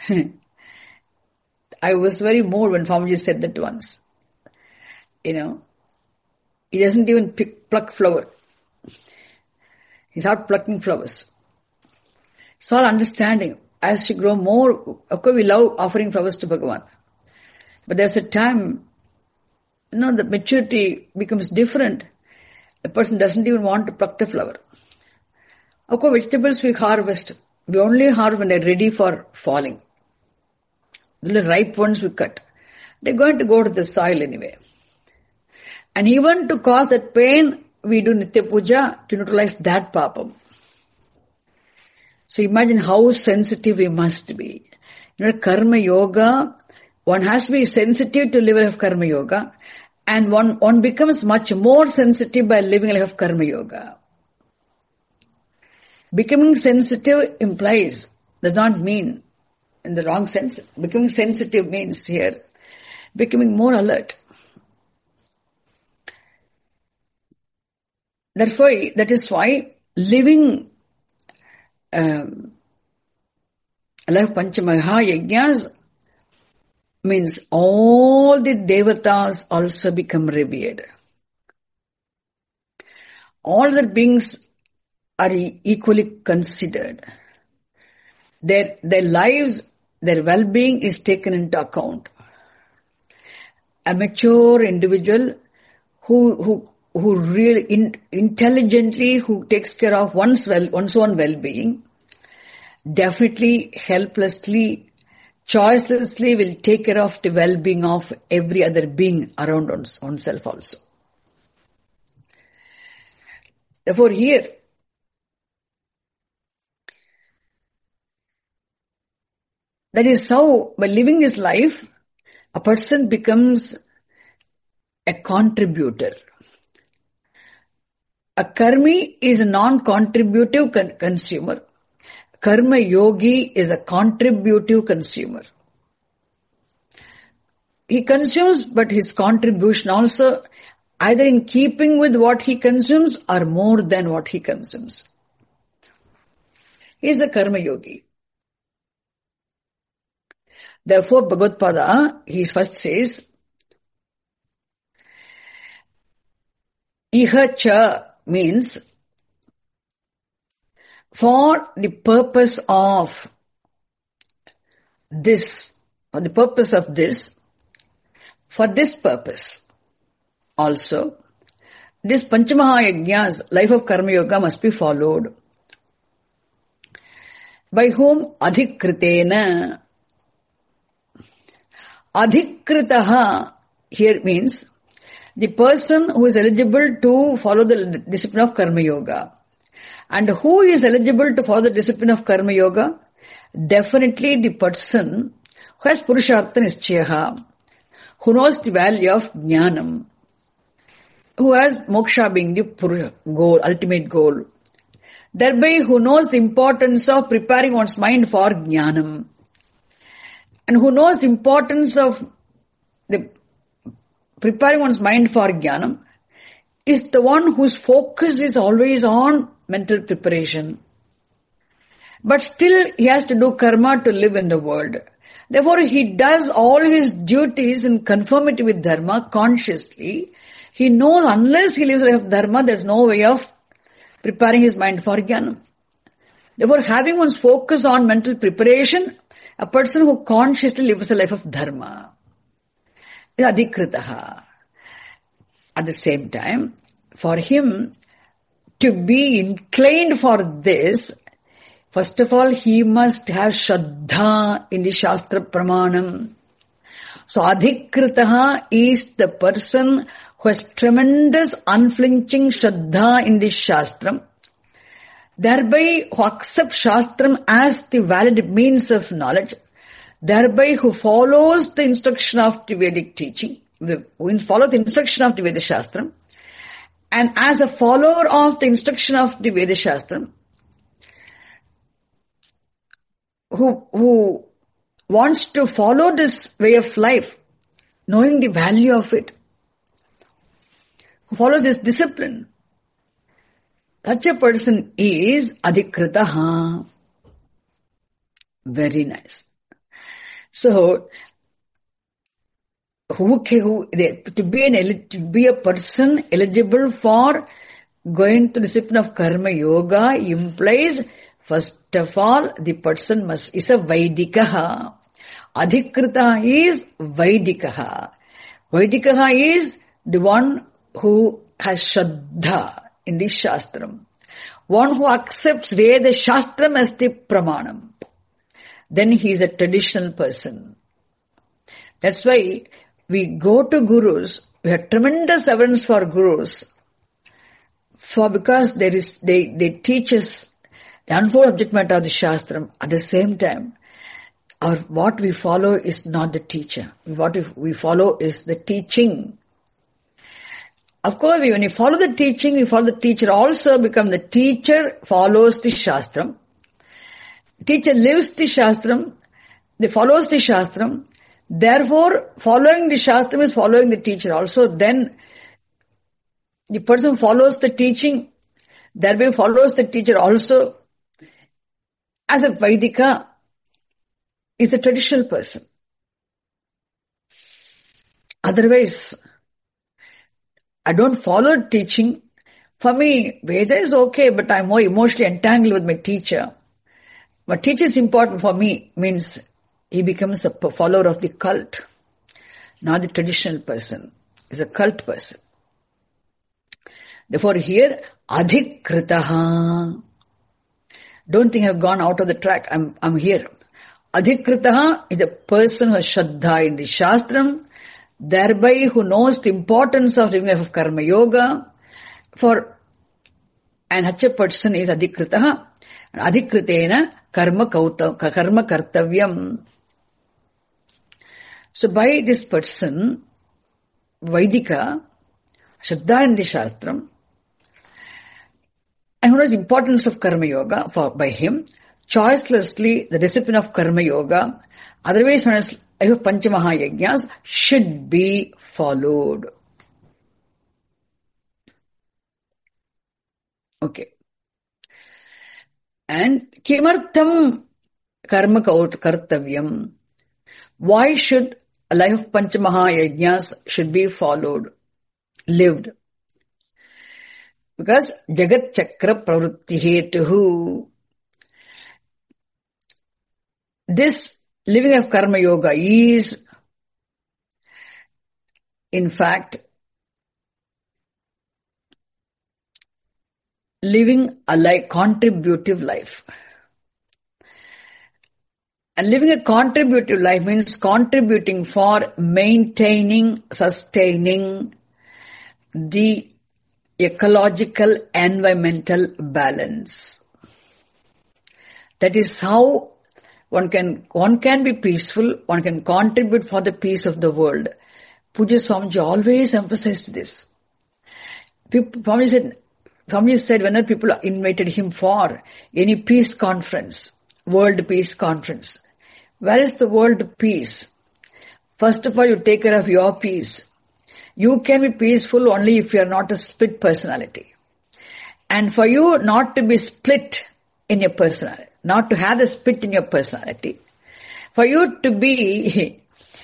I was very moved when Swamiji said that once. He doesn't even pluck flower. He started plucking flowers. It's all understanding. As you grow more, of course we love offering flowers to Bhagavan. But there's a time, the maturity becomes different. A person doesn't even want to pluck the flower. Of course, vegetables we harvest. We only harvest when they're ready for falling. The ripe ones we cut. They're going to go to the soil anyway. And even to cause that pain, we do Nitya Puja to neutralize that papam. So imagine how sensitive we must be. Karma yoga, one has to be sensitive to live a life of karma yoga, and one becomes much more sensitive by living a life of karma yoga. Becoming sensitive does not mean in the wrong sense. Becoming sensitive means here, becoming more alert. Therefore, that is why living a life of Panchamaha Yajnas means all the devatas also become revered. All the beings are equally considered. Their lives, their well-being is taken into account. A mature individual who really intelligently, who takes care of one's own well-being, definitely, helplessly, choicelessly will take care of the well-being of every other being around oneself also. Therefore here, that is how, by living his life, a person becomes a contributor. A karmi is a non-contributive consumer. Karma yogi is a contributive consumer. He consumes, but his contribution also either in keeping with what he consumes or more than what he consumes. He is a karma yogi. Therefore, Bhagavad Pada, he first says, Iha cha means for the purpose of this, for the purpose of this, for this purpose also, this Panchamaha Yajnas, life of Karma Yoga, must be followed. By whom? Adhikritena. Adhikritaha here means the person who is eligible to follow the discipline of Karma Yoga. And who is eligible to follow the discipline of Karma Yoga? Definitely the person who has Purushartha Nischyaha, who knows the value of Jnanam, who has Moksha being the goal, ultimate goal. Thereby who knows the importance of preparing one's mind for Jnanam. And who knows the importance of the preparing one's mind for Jnanam is the one whose focus is always on mental preparation. But still he has to do karma to live in the world. Therefore he does all his duties in conformity with dharma consciously. He knows unless he lives a life of dharma, there's no way of preparing his mind for Jnanam. Therefore, having one's focus on mental preparation, a person who consciously lives a life of dharma is adhikritaha. At the same time, for him to be inclined for this, first of all, he must have Shraddha in the Shastra Pramanam. So, adhikritaha is the person who has tremendous unflinching Shraddha in the Shastram, thereby who accepts Shastram as the valid means of knowledge, thereby who follows the instruction of the Vedic teaching, who follows the instruction of the Vedic Shastram, and as a follower of the instruction of the Vedic Shastram, who wants to follow this way of life, knowing the value of it, who follows this discipline, such a person is adhikritaha. Very nice. So, to be a person eligible for going to the discipline of karma yoga implies, first of all, the person is a Vaidikaha. Adhikrita is Vaidikaha. Vaidikaha is the one who has Shraddha in the Shastram. One who accepts Veda Shastram as the Pramanam. Then he is a traditional person. That's why we go to gurus. We have tremendous evidence for gurus. Because they teach us the unfold subject matter of the Shastram. At the same time, what we follow is not the teacher. What we follow is the teaching. Of course, when you follow the teaching, we follow the teacher also become the teacher follows the Shastram. Teacher lives the Shastram. They follows the Shastram. Therefore, following the Shastram is following the teacher also. Then, the person follows the teaching, thereby follows the teacher also. As a Vaidika, is a traditional person. Otherwise, I don't follow teaching. For me, Veda is okay, but I'm more emotionally entangled with my teacher. But teacher is important for me means he becomes a follower of the cult, not the traditional person. He's a cult person. Therefore here, adhikritaha. Don't think I've gone out of the track. I'm here. Adhikritaha is a person who has Shraddha in the Shastram, thereby who knows the importance of living life of karma yoga. And such a person is adhikritaha. Adhikritena karma kartavyam. So by this person, Vaidika, Shraddha in the Shastram, and who knows the importance of karma yoga by him, choicelessly the discipline of karma yoga, otherwise known as Panchamahayajnas, should be followed. Okay. And kimartham karma kartavyam. Why should a life of Panchamahayajnas should be followed, lived? Because Jagat Chakra Pravritti Hetuhu. This living of Karma Yoga is, in fact, living a contributive life. And living a contributive life means contributing for maintaining, sustaining the ecological environmental balance. That is how one can be peaceful, one can contribute for the peace of the world. Pujya Swamiji always emphasized this. Swamiji said whenever people invited him for any peace conference, world peace conference, where is the world peace? First of all, you take care of your peace. You can be peaceful only if you are not a split personality. And for you not to be split in your personality, not to have a split in your personality, for you to be,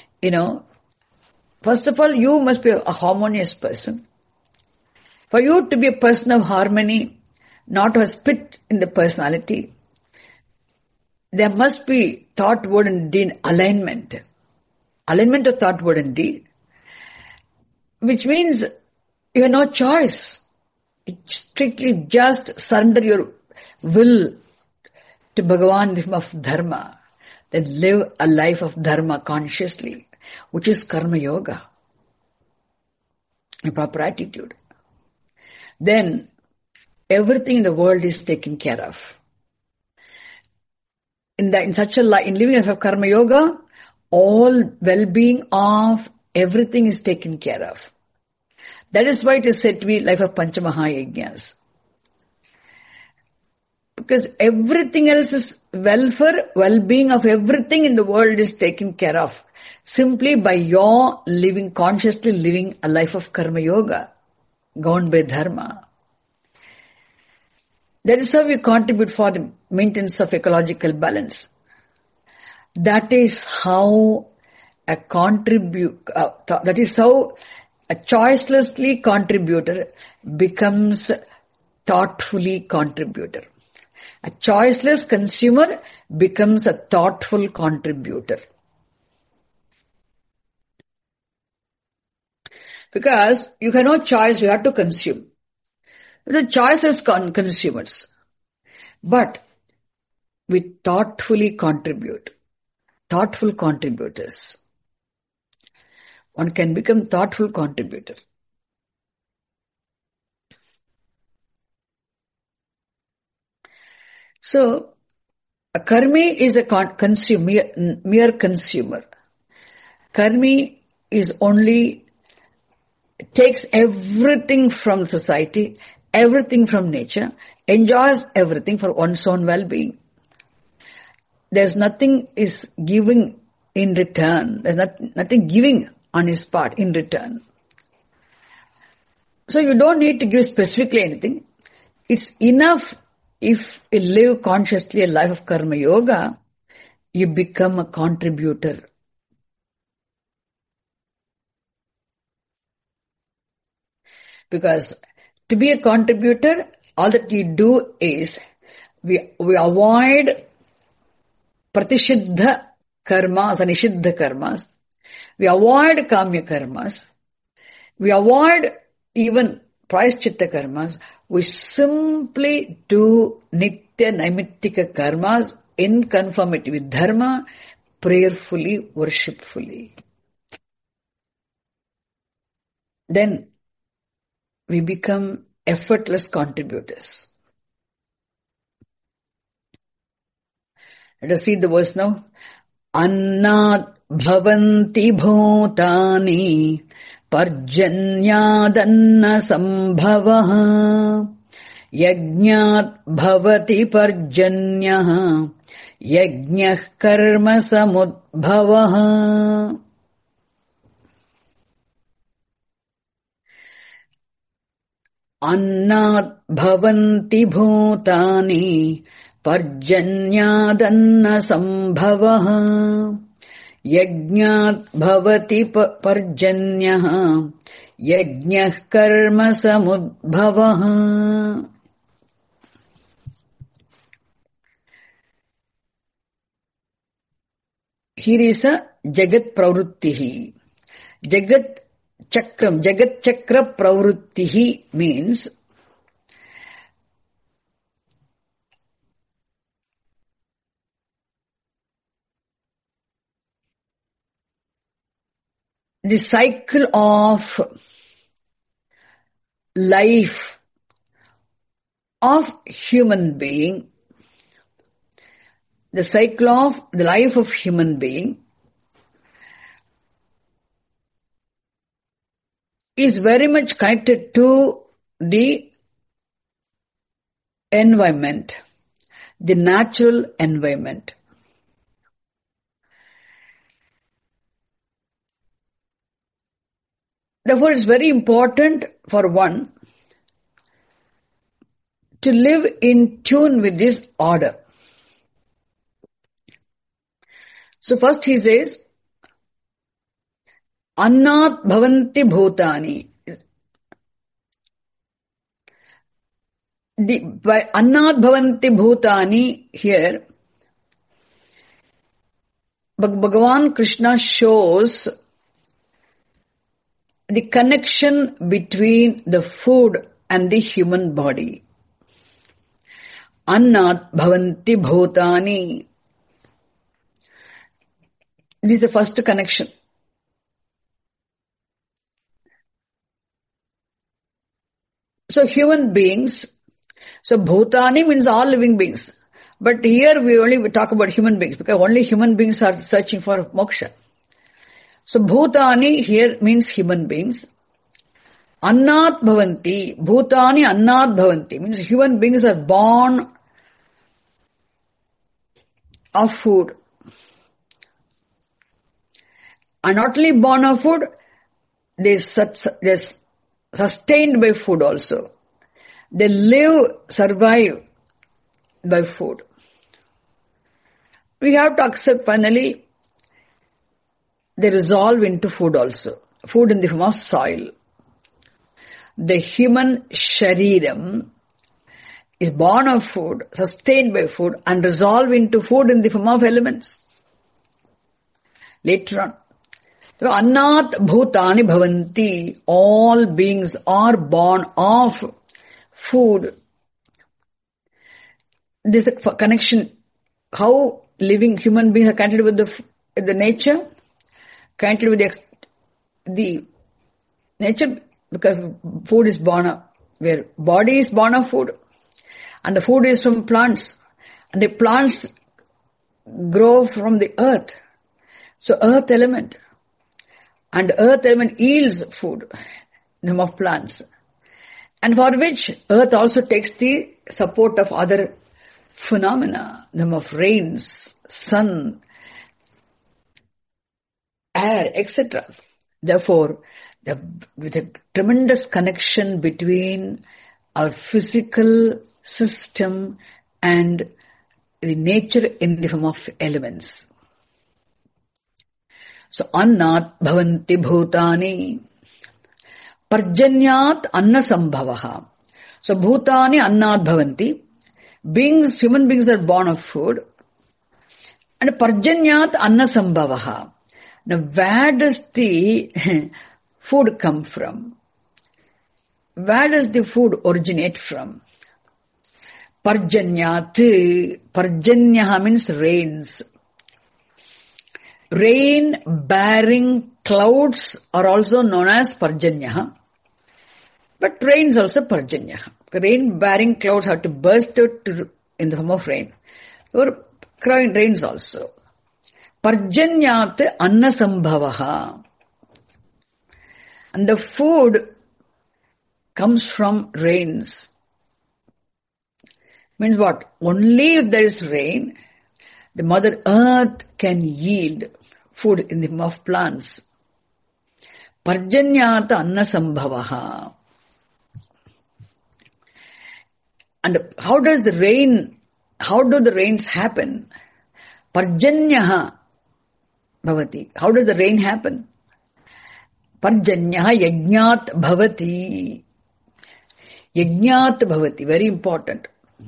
first of all, you must be a harmonious person. For you to be a person of harmony, not to have split in the personality, there must be thought, word and deed alignment. Alignment of thought, word and deed. Which means you have no choice. You strictly just surrender your will to Bhagavan, the of Dharma. Then live a life of Dharma consciously, which is Karma Yoga. A proper attitude. Then everything in the world is taken care of. In living a life of Karma Yoga, all well-being of everything is taken care of. That is why it is said to be life of Panchamahayajnas. Because everything else is well-being of everything in the world is taken care of. Simply by your consciously living a life of Karma Yoga, governed by Dharma. That is how we contribute for the maintenance of ecological balance. That is how a choicelessly contributor becomes thoughtfully contributor. A choiceless consumer becomes a thoughtful contributor. Because you have no choice, you have to consume. The choiceless consumers. But we thoughtfully contribute. Thoughtful contributors. One can become thoughtful contributor. So, a karmi is a mere consumer. Karmi is only, takes everything from society, everything from nature, enjoys everything for one's own well-being. There's nothing is giving in return. There's nothing giving on his part in return. So you don't need to give specifically anything. It's enough if you live consciously a life of Karma Yoga, you become a contributor. Because to be a contributor, all that you do is we avoid pratishiddha karmas and nishiddha karmas. We avoid kamya karmas. We avoid even prayaschitta karmas. We simply do nitya naimittika karmas in conformity with dharma, prayerfully, worshipfully. Then we become effortless contributors. Let us read the verse now. Annat bhavanti bhutani parjanyadanna sambhavaha yajñat bhavati parjanyaha yajñah karma samudbhavaha. Annat bhavanti bhutani parjanyadanna sambhavaha yajñat bhavati parjanyaha yajñah karma samudbhavaha. Here is a jagat pravrittihi. Jagat chakra pravrittihi means the cycle of life of human being, the cycle of the life of human being is very much connected to the environment, the natural environment. Therefore, it's very important for one to live in tune with this order. So first he says, Annat bhavanti bhutani. By Annat bhavanti bhutani here, Bhagavan Krishna shows the connection between the food and the human body. Annat bhavanti bhutani. This is the first connection. So human beings, so bhutani means all living beings. But here we only talk about human beings because only human beings are searching for moksha. So bhutani here means human beings. Annat bhavanti, bhutani annat bhavanti means human beings are born of food. And not only born of food, they sustained by food also. They live, survive by food. We have to accept finally they resolve into food also. Food in the form of soil. The human shariram is born of food, sustained by food and resolve into food in the form of elements. Later on. So, annat bhutani bhavanti. All beings are born of food. This is a connection. How living human beings are connected with the nature? Connected with the nature because food is born of, where body is born of food. And the food is from plants. And the plants grow from the earth. So earth element. And earth element yields food in the form of plants. And for which earth also takes the support of other phenomena, in the form of rains, sun, air, etc. Therefore, with a tremendous connection between our physical system and the nature in the form of elements. So, annat bhavanti bhutani, parjanyat anna sambhavaha. So, bhutani annat bhavanti. Beings, human beings are born of food. And parjanyat anna sambhavaha. Now, where does the food come from? Where does the food originate from? Parjanyat. Parjanyaha means rains. Rain-bearing clouds are also known as Parjanyaha. But rains also Parjanyaha. Rain-bearing clouds have to burst out in the form of rain. Or rains also. Parjanyat anna sambhavaha. And the food comes from rains. Means what? Only if there is rain, the Mother Earth can yield food in the form of plants. Parjanyata anna sambhavaha. And how do the rains happen? Parjanyaha bhavati. How does the rain happen? Parjanyaha yajnat bhavati. Yajnat bhavati. Very important.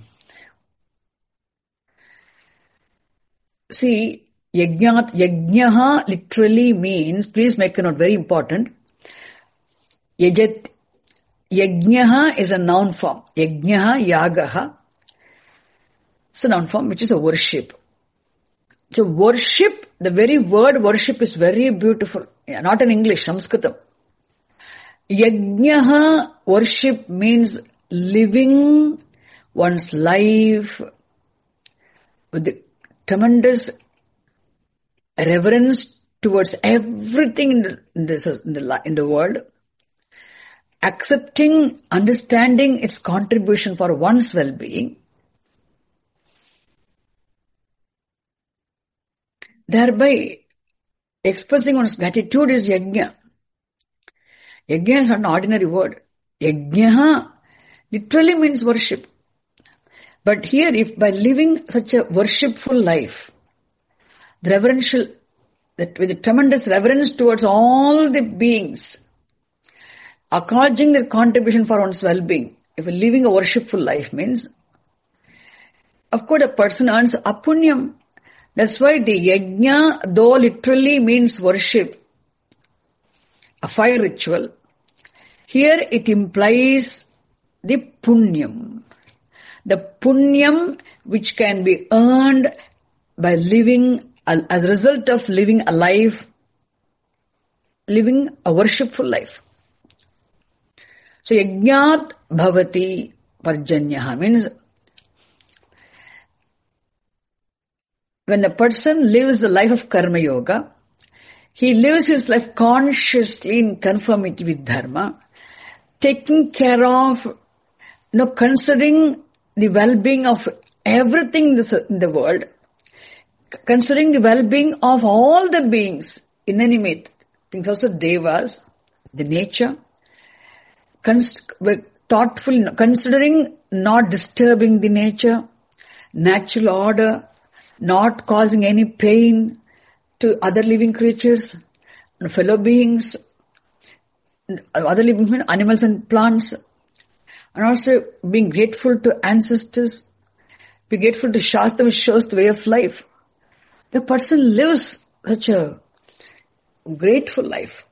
See, yajnaha literally means, please make a note, very important. Yajnaha is a noun form. Yajnaha, yagaha. It's a noun form which is a worship. So worship, the very word worship is very beautiful. Not in English, Sanskritam. Yajnaha, worship means living one's life with the tremendous reverence towards everything in the world, accepting, understanding its contribution for one's well-being, thereby expressing one's gratitude is yajna. Yajna is not an ordinary word. Yajna literally means worship. But here, if by living such a worshipful life, the reverential, that with a tremendous reverence towards all the beings, acknowledging their contribution for one's well-being, if living a worshipful life means, of course, a person earns apunyam. That's why the yajna, though literally means worship, a fire ritual, here it implies the punyam. The punyam which can be earned by living, as a result of living a life, living a worshipful life. So yajnat bhavati parjanyaha means when a person lives the life of karma yoga, he lives his life consciously in conformity with dharma, taking care of, considering the well-being of everything in the world, considering the well-being of all the beings, inanimate beings, also devas, the nature, thoughtful, considering not disturbing the nature, natural order, not causing any pain to other living creatures, fellow beings, other living beings, animals and plants, and also being grateful to ancestors, be grateful to Shastra which shows the way of life. The person lives such a grateful life.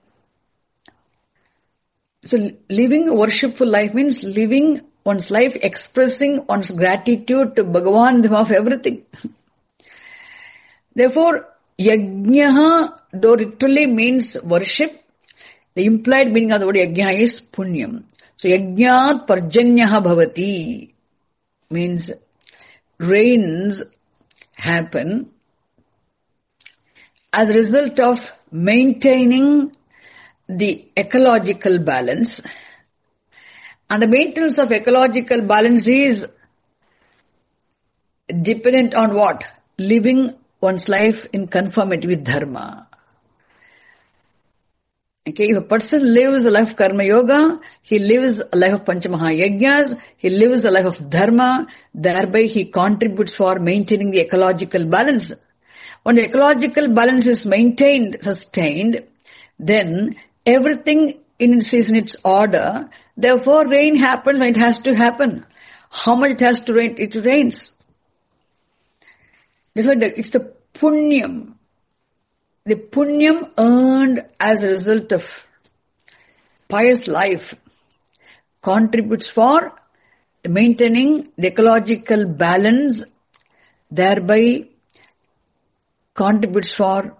So living a worshipful life means living one's life expressing one's gratitude to Bhagavan, the of everything. Therefore, yajnaha, though literally means worship, the implied meaning of the word yajna is punyam. So yajnat parjanyaha bhavati means rains happen as a result of maintaining the ecological balance. And the maintenance of ecological balance is dependent on what? Living one's life in conformity with dharma. Okay, if a person lives a life of karma yoga, he lives a life of panchamaha yajnas, he lives a life of dharma, thereby he contributes for maintaining the ecological balance. When the ecological balance is maintained, sustained, then everything in its order. Therefore, rain happens when it has to happen. How much it has to rain, it rains. That's why it's the punyam. The punyam earned as a result of pious life contributes for maintaining the ecological balance, thereby contributes for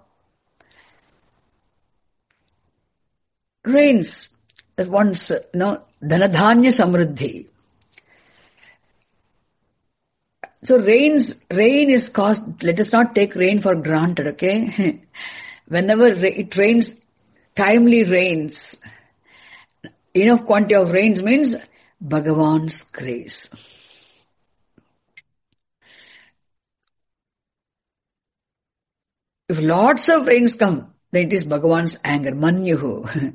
rains. That once, dhanadhanya samruddhi. So rain is caused, let us not take rain for granted, okay? Whenever it rains, timely rains, enough quantity of rains means Bhagavan's grace. If lots of rains come, then it is Bhagavan's anger, manyuhu.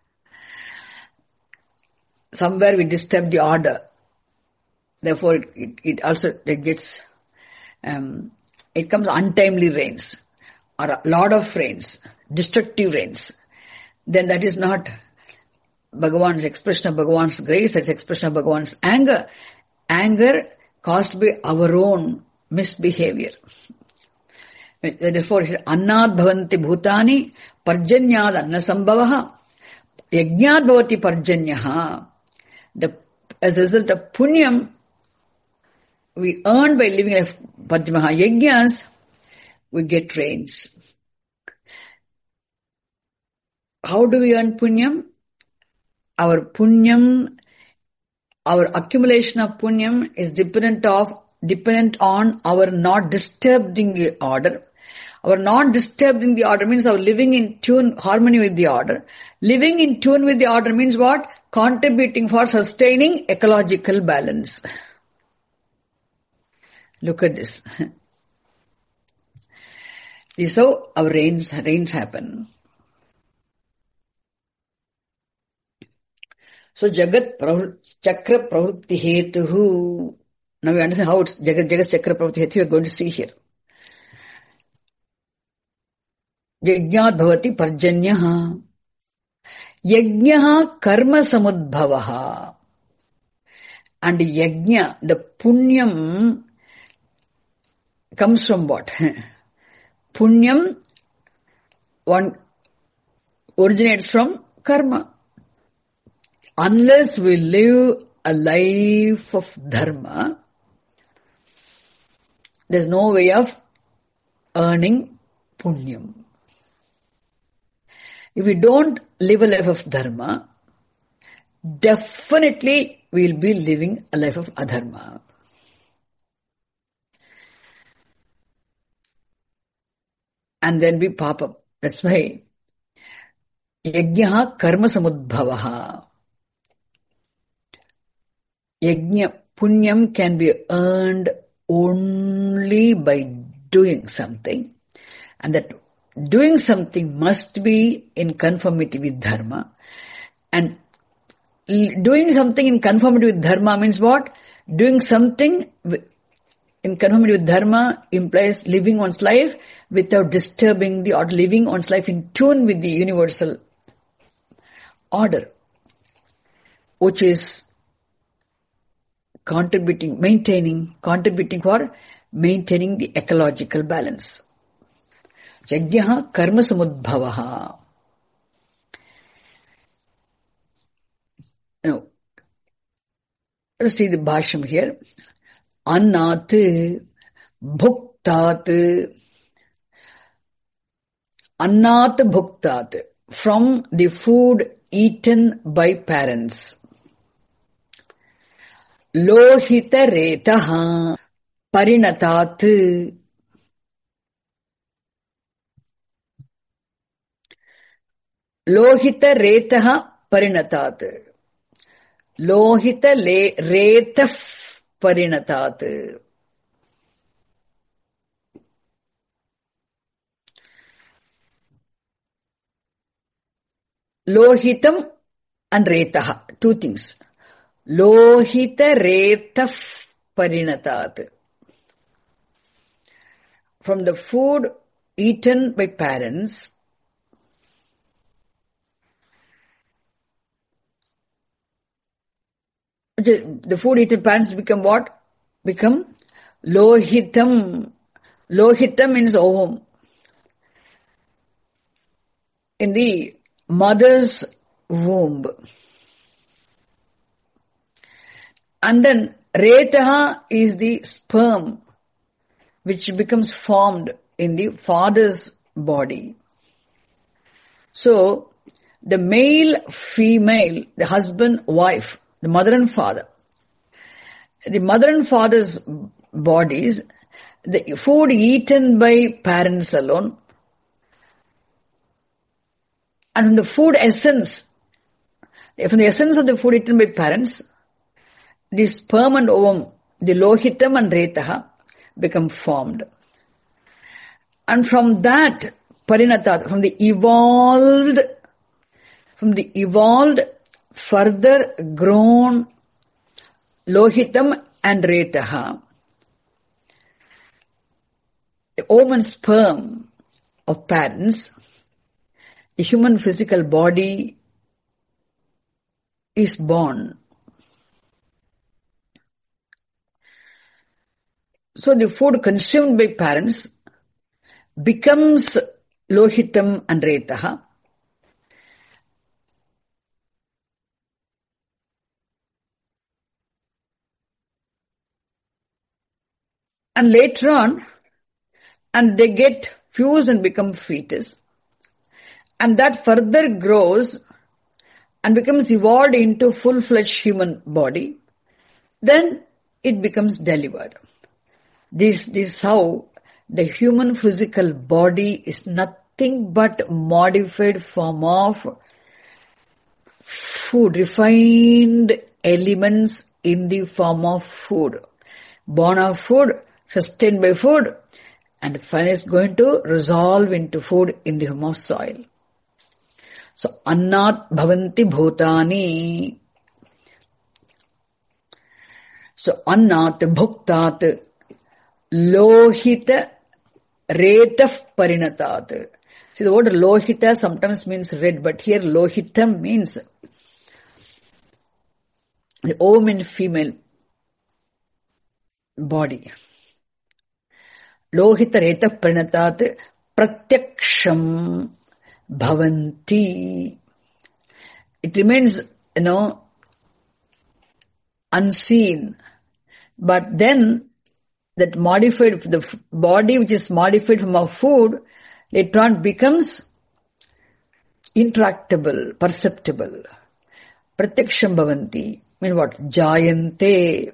Somewhere we disturb the order. Therefore, it also gets, it comes untimely rains or a lot of rains, destructive rains. Then that is not Bhagavan's expression of Bhagavan's grace, that's expression of Bhagavan's anger. Anger caused by our own misbehavior. Therefore, annad bhavanti bhutani parjanyad anna sambhavaha yajnad bhavati parjanyaha. As a result of punyam, we earn by living a Panchamaha yajnas, we get rains. How do we earn punyam? Our accumulation of punyam is dependent on our not disturbing the order. Our not disturbing the order means our living in harmony with the order. Living in tune with the order means what? Contributing for sustaining ecological balance. Look at this. This is how our rains happen. So Jagat Chakra Pravritti Hetuhu. Now we understand how it's Jagat Chakra Pravritti Hetu. We are going to see here. Yajnat bhavati parjanyaha. Yajnaha karma samudbhavaha. And yajna, the punyam, comes from what? Punyam, one originates from karma. Unless we live a life of dharma, there's no way of earning punyam. If we don't live a life of dharma, definitely we'll be living a life of adharma. And then we pop up. That's why yajnaha karma samudbhavaha. Yajna, punyam can be earned only by doing something. And that doing something must be in conformity with dharma. And doing something in conformity with dharma means what? Doing something in conformity with dharma implies living one's life without disturbing the order, living one's life in tune with the universal order, which is contributing for maintaining the ecological balance. Yajnaha karma samudbhavaha. Now, let's see the bhasham here. Annat bhuktat. Annat bhuktat. From the food eaten by parents. Lohita retaha parinatat. Lohita retaha parinatat. Lohita retaf parinatat. Lohitam and retaha, two things. Lohita retaf parinatat. From the food eaten by parents, the food eaten by parents become what? Become lohitam. Lohitam means ovum. In the mother's womb. And then retaha is the sperm which becomes formed in the father's body. So, the male, female, the husband, wife, the mother and father. The mother and father's bodies, the food eaten by parents alone, and from the food essence, from the essence of the food eaten by parents, the sperm and ovum, the lohitam and retaha, become formed. And from that, parinatat, from the evolved, further grown lohitam and retaha, the ovum and sperm of parents, the human physical body is born. So the food consumed by parents becomes lohitam and retaha. And later on, and they get fused and become fetus. And that further grows and becomes evolved into full-fledged human body. Then it becomes delivered. This is how the human physical body is nothing but modified form of food, refined elements in the form of food. Born of food, sustained by food, and finally is going to resolve into food in the form of soil. So, annat bhavanti bhutani. So, annat bhuktat lohita retaf parinatat. See, the word lohita sometimes means red, but here lohitam means the ovum in female body. Lohita retaf parinatat pratyaksham bhavanti. It remains, unseen. But then, that modified, the body which is modified from our food, later on becomes interactable, perceptible. Pratyaksham bhavanti. Means what? Jayante.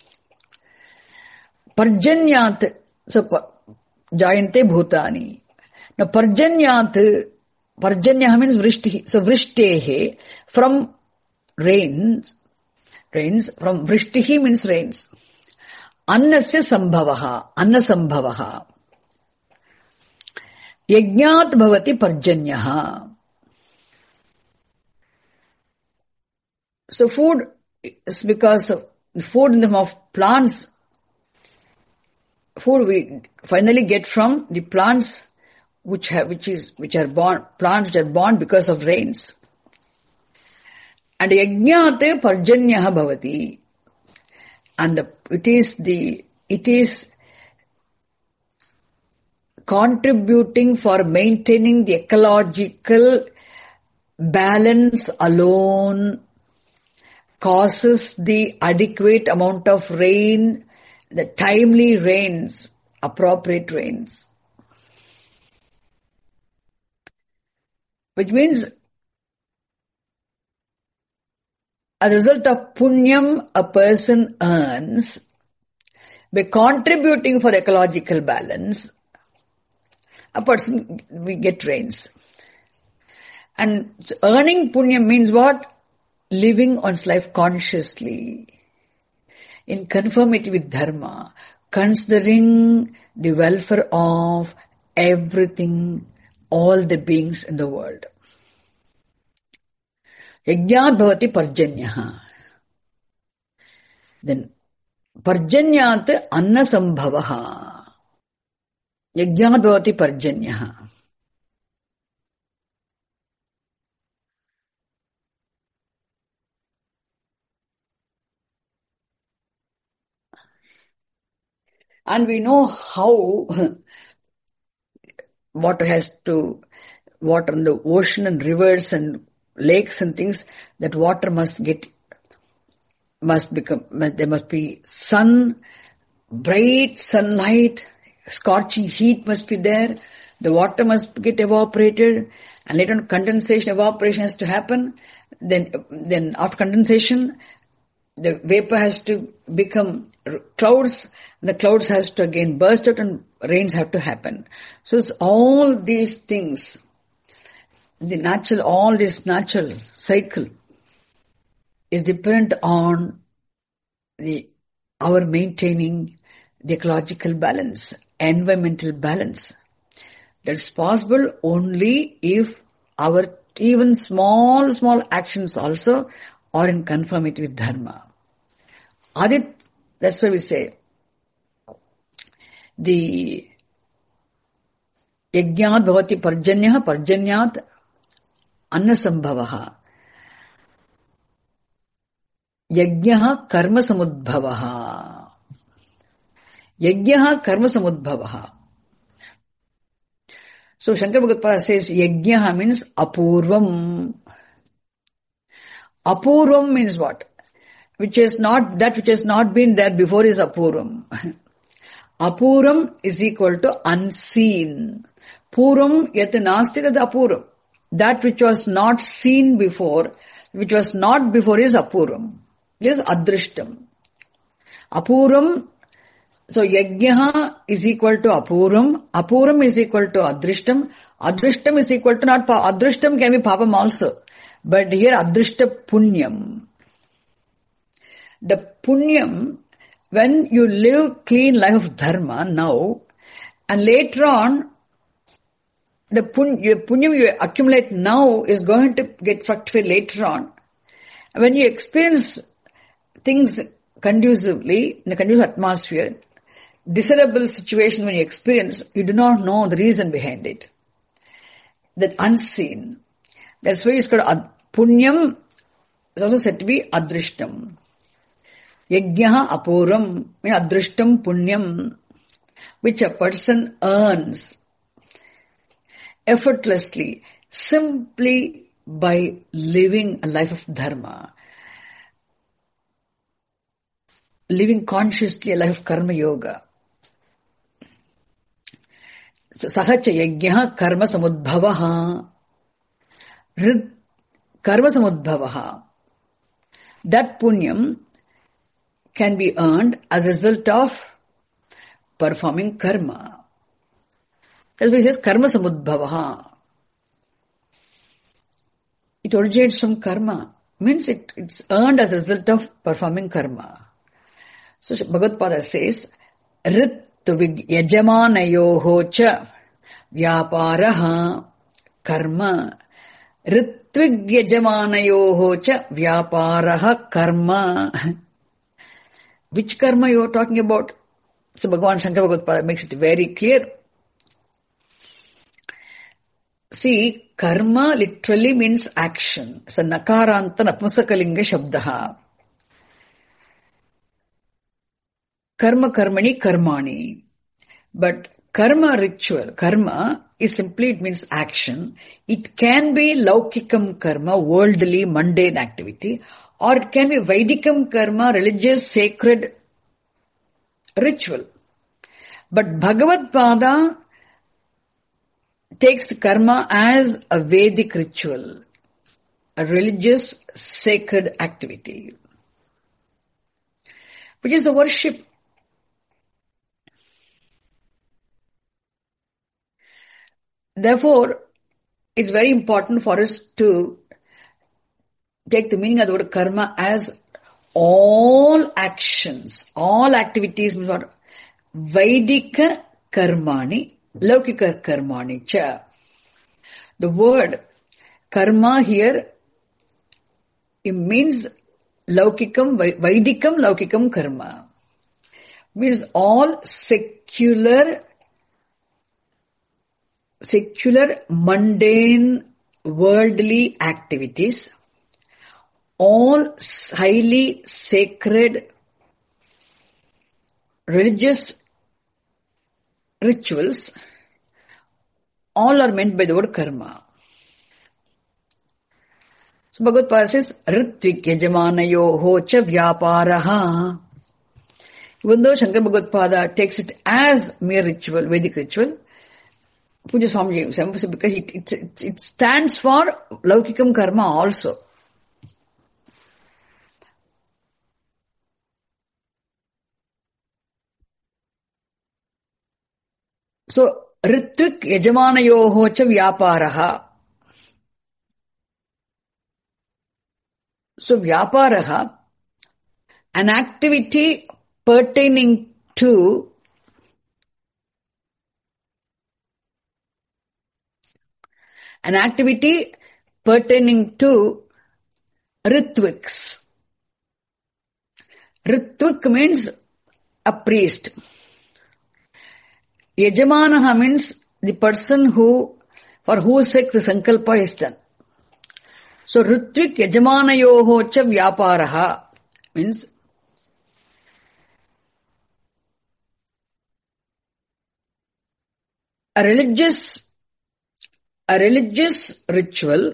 Parjanyat. So, Jayante bhutani. Now, Parjanyat, Parjanya means vrishti. So, vrishtehe, from rains, from vrishtihi means rains. Annasya sambhavaha, anna sambhavaha. Yajnat bhavati parjanyaha. So, food is because of food in the form of plants. Food we finally get from the plants which are born, plants which are born because of rains. And yajnate parjanyaha bhavati. And it is contributing for maintaining the ecological balance alone, causes the adequate amount of rain, the timely rains, appropriate rains. Which means, as a result of punyam a person earns by contributing for the ecological balance, we get rains. And earning punyam means what? Living one's life consciously, in conformity with dharma, considering the welfare of everything, all the beings in the world. Yajnat bhavati parjanyaha. Then, parjanyat anna sambhavaha. Yajnat bhavati parjanyaha. And we know how water in the ocean and rivers and lakes and things, that water there must be bright sunlight, scorching heat must be there, the water must get evaporated, and later on evaporation has to happen, then after condensation, the vapor has to become clouds, and the clouds has to again burst out and rains have to happen. So it's all these things, all this natural cycle is dependent on our maintaining the ecological balance, environmental balance. That's possible only if our even small actions also are in conformity with dharma. That's why we say the yajnat bhavati parjanyah, parjanyat anna sambhavaha. Yajnah karma samudbhavaha. Yajnah karma samudbhavaha. So Shankara Bhagavad says yajnah means apurvam. Apurvam means what? Which has not been there before is apurvam. Apuram is equal to unseen. Puram yat nasti tad apuram. That which was not seen before, which was not before is apuram. This is adrishtam. Apuram, so yajnaha is equal to apuram. Apuram is equal to adrishtam. Adrishtam is equal to not adrishtam can be papam also. But here adrishta punyam. The punyam, when you live clean life of dharma now, and later on, the punyam you accumulate now is going to get fructified later on. When you experience things conducively, in a conducive atmosphere, desirable situation when you experience, you do not know the reason behind it. That unseen. That's why it's called punyam, is also said to be adrishtam. Yajnaha apuram, means adrishtam punyam, which a person earns. effortlessly, simply by living a life of dharma, living consciously a life of karma yoga. So, sahacha yajna karma samudbhavaha. Karma samudbhavaha. That punyam can be earned as a result of performing karma. That's why it says karma samudbhavaha. It originates from karma. Means it's earned as a result of performing karma. So Bhagavad Pada says, Ritu yajamanayoho cha vyaparaha karma. Ritvig yajamanayoho cha vyaparaha karma. Which karma you are talking about? So Bhagavan Shankara Bhagavad Pada makes it very clear. See, karma literally means action. It's a nakaranta napumsakalinga shabdaha. Karma karmani karmani. But karma ritual, karma is simply, it means action. It can be laukikam karma, worldly, mundane activity, or it can be Vaidikam karma, religious, sacred ritual. But Bhagavad Pada takes karma as a Vedic ritual, a religious, sacred activity, which is a worship. Therefore, it's very important for us to take the meaning of the word karma as all actions, all activities, means what? Vaidika karmani, laukika karmani cha. The word karma here, it means laukikam, Vaidikam laukikam karma. Means all secular, mundane, worldly activities, all highly sacred, religious rituals, all are meant by the word karma. So Bhagavad Pada says, Ritvik yajamanayoho cha vyaparaha. Even though Shankara Bhagavad Pada takes it as mere ritual, Vedic ritual, Puja Swamiji emphasizes because it stands for Laukikam karma also. So, Ritvik yajamanayoho cha vyaparaha. So, vyaparaha, an activity pertaining to Ritviks. Ritvik means a priest. Yajamanaha means the person for whose sake the sankalpa is done. So, Ritvik yajamanayoho cha vyaparaha means a religious ritual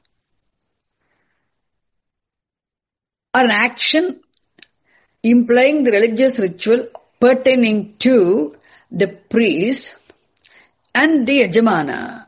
or an action implying the religious ritual pertaining to the priest and the yajamana,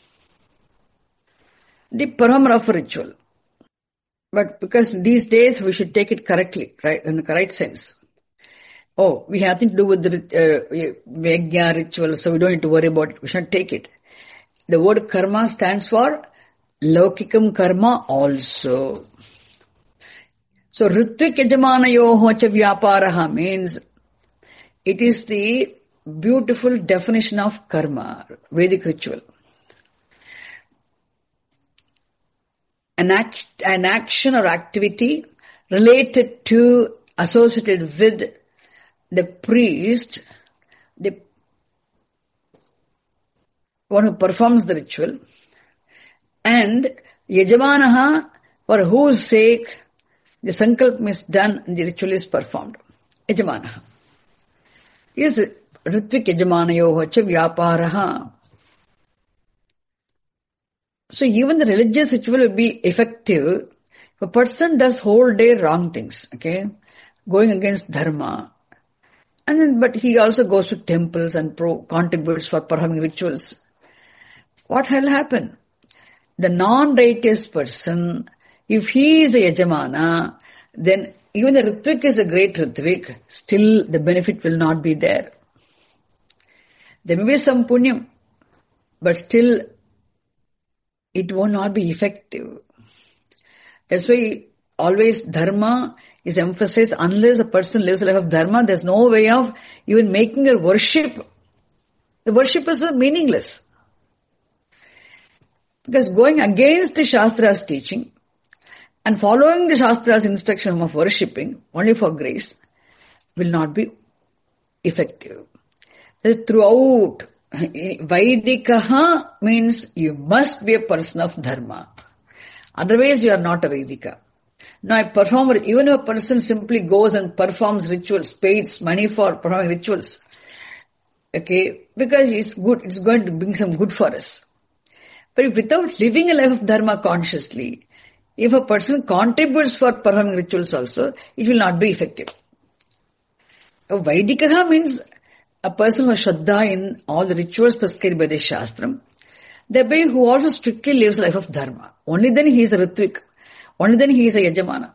the performer of a ritual. But because these days we should take it correctly, right, in the correct sense. Oh, we have nothing to do with the yajna ritual, so we don't need to worry about it. We should take it. The word karma stands for laukikam karma also. So, Ritvik yajamanayoho cha vyaparaha means it is the beautiful definition of karma, Vedic ritual. An action or activity related to, associated with the priest, the one who performs the ritual, and yajamanaha, for whose sake the sankalpa is done and the ritual is performed. Yajamanaha. Is Ritvik yajamanayoho cha vyaparaha. So even the religious ritual will be effective if a person does whole day wrong things, okay, going against dharma. And then, but he also goes to temples and contributes for performing rituals. What will happen? The non-righteous person, if he is a yajamana, then even the Ritvik is a great Ritvik, still the benefit will not be there. There may be some punyam, but still it will not be effective. That's why always dharma is emphasized. Unless a person lives a life of dharma, there's no way of even making a worship. The worship is meaningless. Because going against the Shastra's teaching and following the Shastra's instruction of worshipping only for grace will not be effective. Throughout, Vaidikaha means you must be a person of dharma. Otherwise you are not a Vaidika. Now a performer, even if a person simply goes and performs rituals, pays money for performing rituals, okay, because it's good, it's going to bring some good for us. But without living a life of dharma consciously, if a person contributes for performing rituals also, it will not be effective. Vaidikaha means a person who has Shraddha in all the rituals prescribed by the Shastram, thereby who also strictly lives a life of dharma. Only then he is a Ritvik. Only then he is a Yajamana.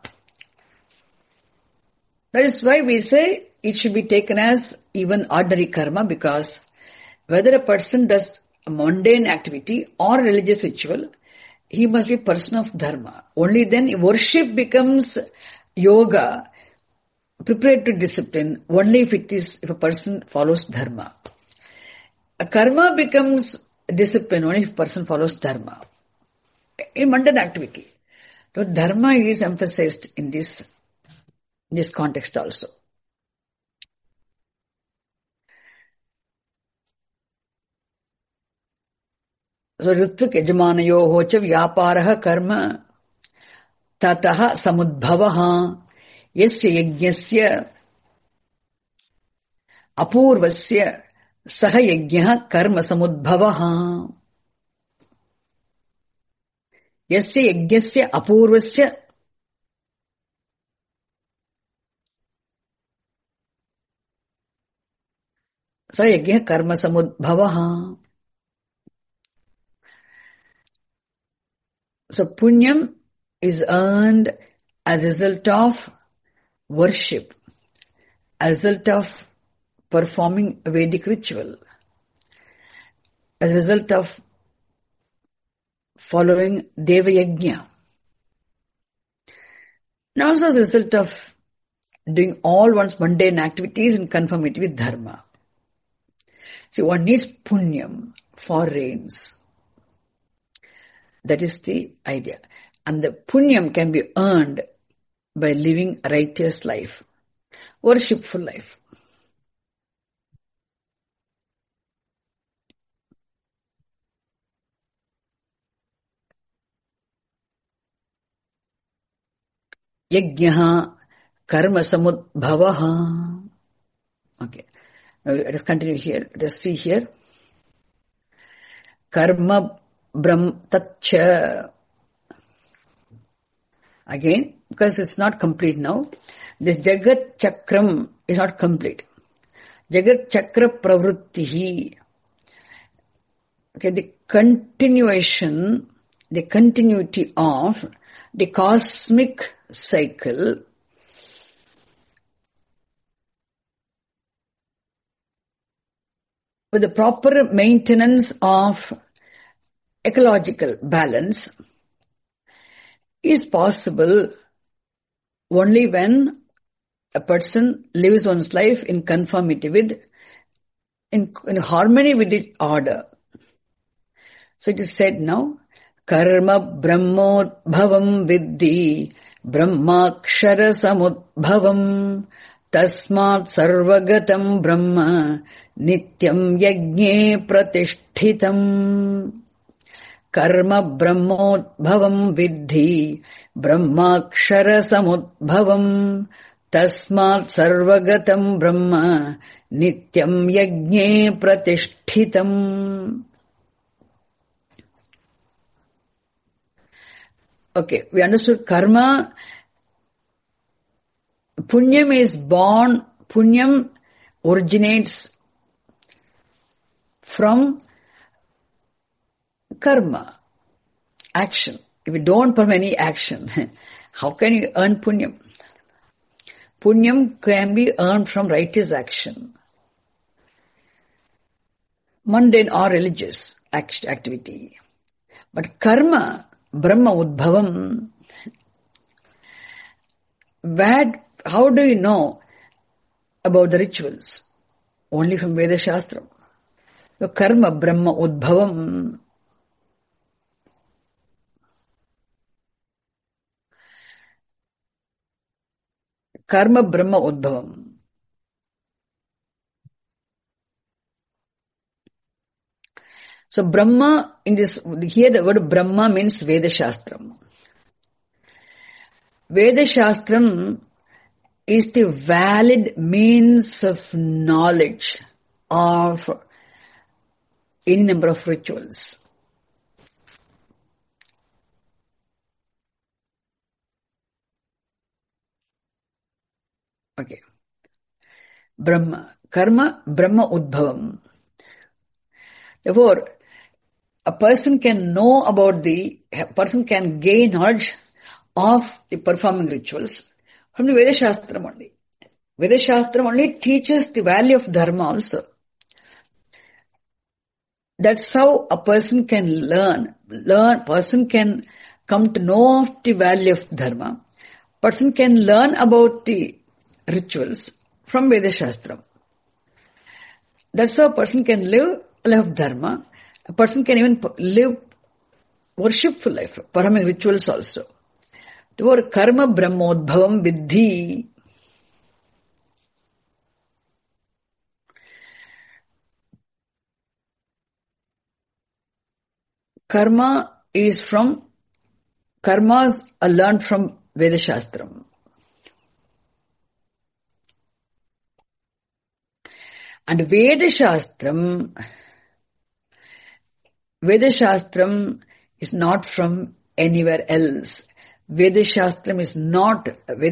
That is why we say it should be taken as even ordinary karma, because whether a person does a mundane activity or a religious ritual, he must be a person of dharma. Only then worship becomes yoga, prepared to discipline, only if a person follows dharma. A karma becomes discipline only if a person follows dharma. In mundane activity. So dharma is emphasized in this context also. So Ritvik yajamanayoho cha vyaparaha karma tataha samudbhavaha yasya yajnasya apurvasya saha yajnyaha karma samudbhavaha. Yasya yajnasya apurvasya saha yajnyaha karma samudbhavaha. So punyam is earned as a result of worship, as a result of performing a Vedic ritual, as a result of following Deva Yajna, and also as a result of doing all one's mundane activities in conformity with dharma. See, one needs punyam for rains. That is the idea. And the punyam can be earned by living a righteous life, worshipful life. Yajnaha karma samudbhavaha. Okay. Now let us continue here. Let us see here. Karma brahm tatcha. Again, because it's not complete now. This Jagat Chakram is not complete. Jagat Chakra Pravrittihi. Okay, the continuity of the cosmic cycle with the proper maintenance of ecological balance is possible only when a person lives one's life in conformity with, in harmony with the order. So it is said now, Karma Brahmodbhavam Viddhi Brahmakshara Samudbhavam Tasmat Sarvagatam Brahma Nityam Yajne Pratishtitam. Karma Brahmodbhavam Viddhi Brahmakshara Samudbhavam Tasmat Sarvagatam Brahma Nityam Yajne Pratishtitam. Okay, we understood karma. Punyam is born, punyam originates from karma, action. If you don't perform any action, how can you earn punyam? Punyam can be earned from righteous action, mundane or religious activity. But karma, Brahma Udbhavam, how do you know about the rituals? Only from Veda Shastram. So karma, Brahma Udbhavam. Karma, Brahma Udbhavam. So Brahma, here the word Brahma means Veda Shastram. Veda Shastram is the valid means of knowledge of any number of rituals. Okay. Brahma. Karma, Brahma Udbhavam. Therefore, a person can gain knowledge of the performing rituals from the Veda Shastram only. Veda Shastram only teaches the value of dharma also. That's how a person can person can come to know of the value of dharma. Person can learn about the rituals from Veda Shastram. That's how a person can live a life of dharma. A person can even live worshipful life, performing rituals also. Therefore, karma brahmodbhavam viddhi. Karmas are learned from Veda Shastram. And Veda Shastram is not from anywhere else. Veda Shastram is not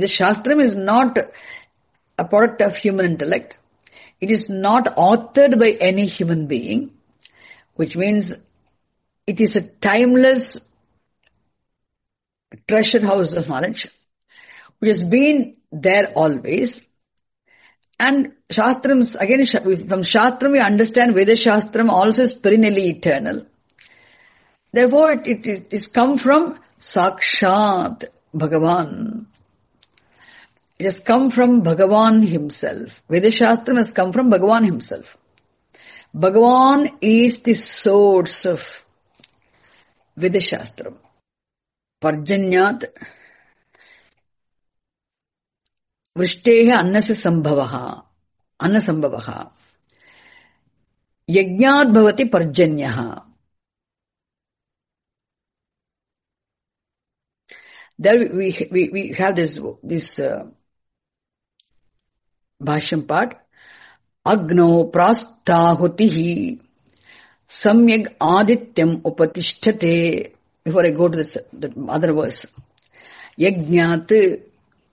a product of human intellect. It is not authored by any human being, which means it is a timeless treasure house of knowledge, which has been there always. And Shastrams, again, from Shastram we understand Veda Shastram also is perennially eternal. Therefore, it is come from Sakshat Bhagavan. It has come from Bhagavan himself. Veda Shastram has come from Bhagavan himself. Bhagavan is the source of Veda Shastram. Parjanyat Vrishteha annasambhavaha. Yajnat bhavati parjanyaha. There we have this bhashyam part. Agno prastahutihi samyag adityam upatisthate. Before I go to the other verse. Yajnat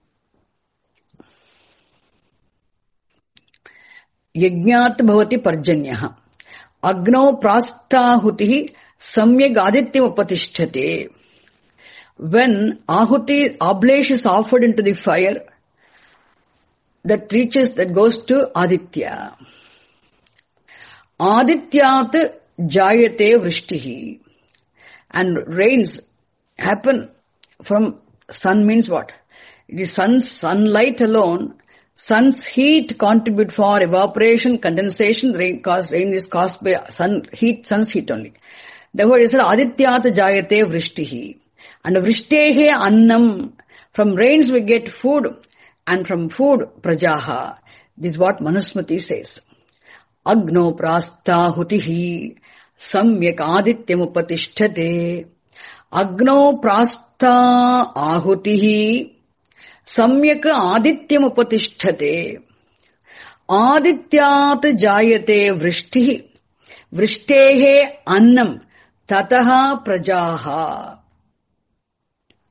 bhavati parjanyaha. Agno prastahutihi samyag adityam upatisthate. When oblation is offered into the fire, that goes to Aditya. Adityat jayate vrishtihi. And rains happen from sun means what? It is sunlight alone. Sun's heat contribute for evaporation, condensation. Rain is caused by sun's heat only. Therefore, it said Adityat jayate vrishtihi. And vrishtehe annam. From rains we get food, and from food prajaha. This is what Manusmriti says. Agno prastahutihi samyak adityam upatisthate. Agno prastha ahutihi samyak adityam upatisthate. Adityat jayate vrishtihi. Vrishtehe annam tataha prajaha.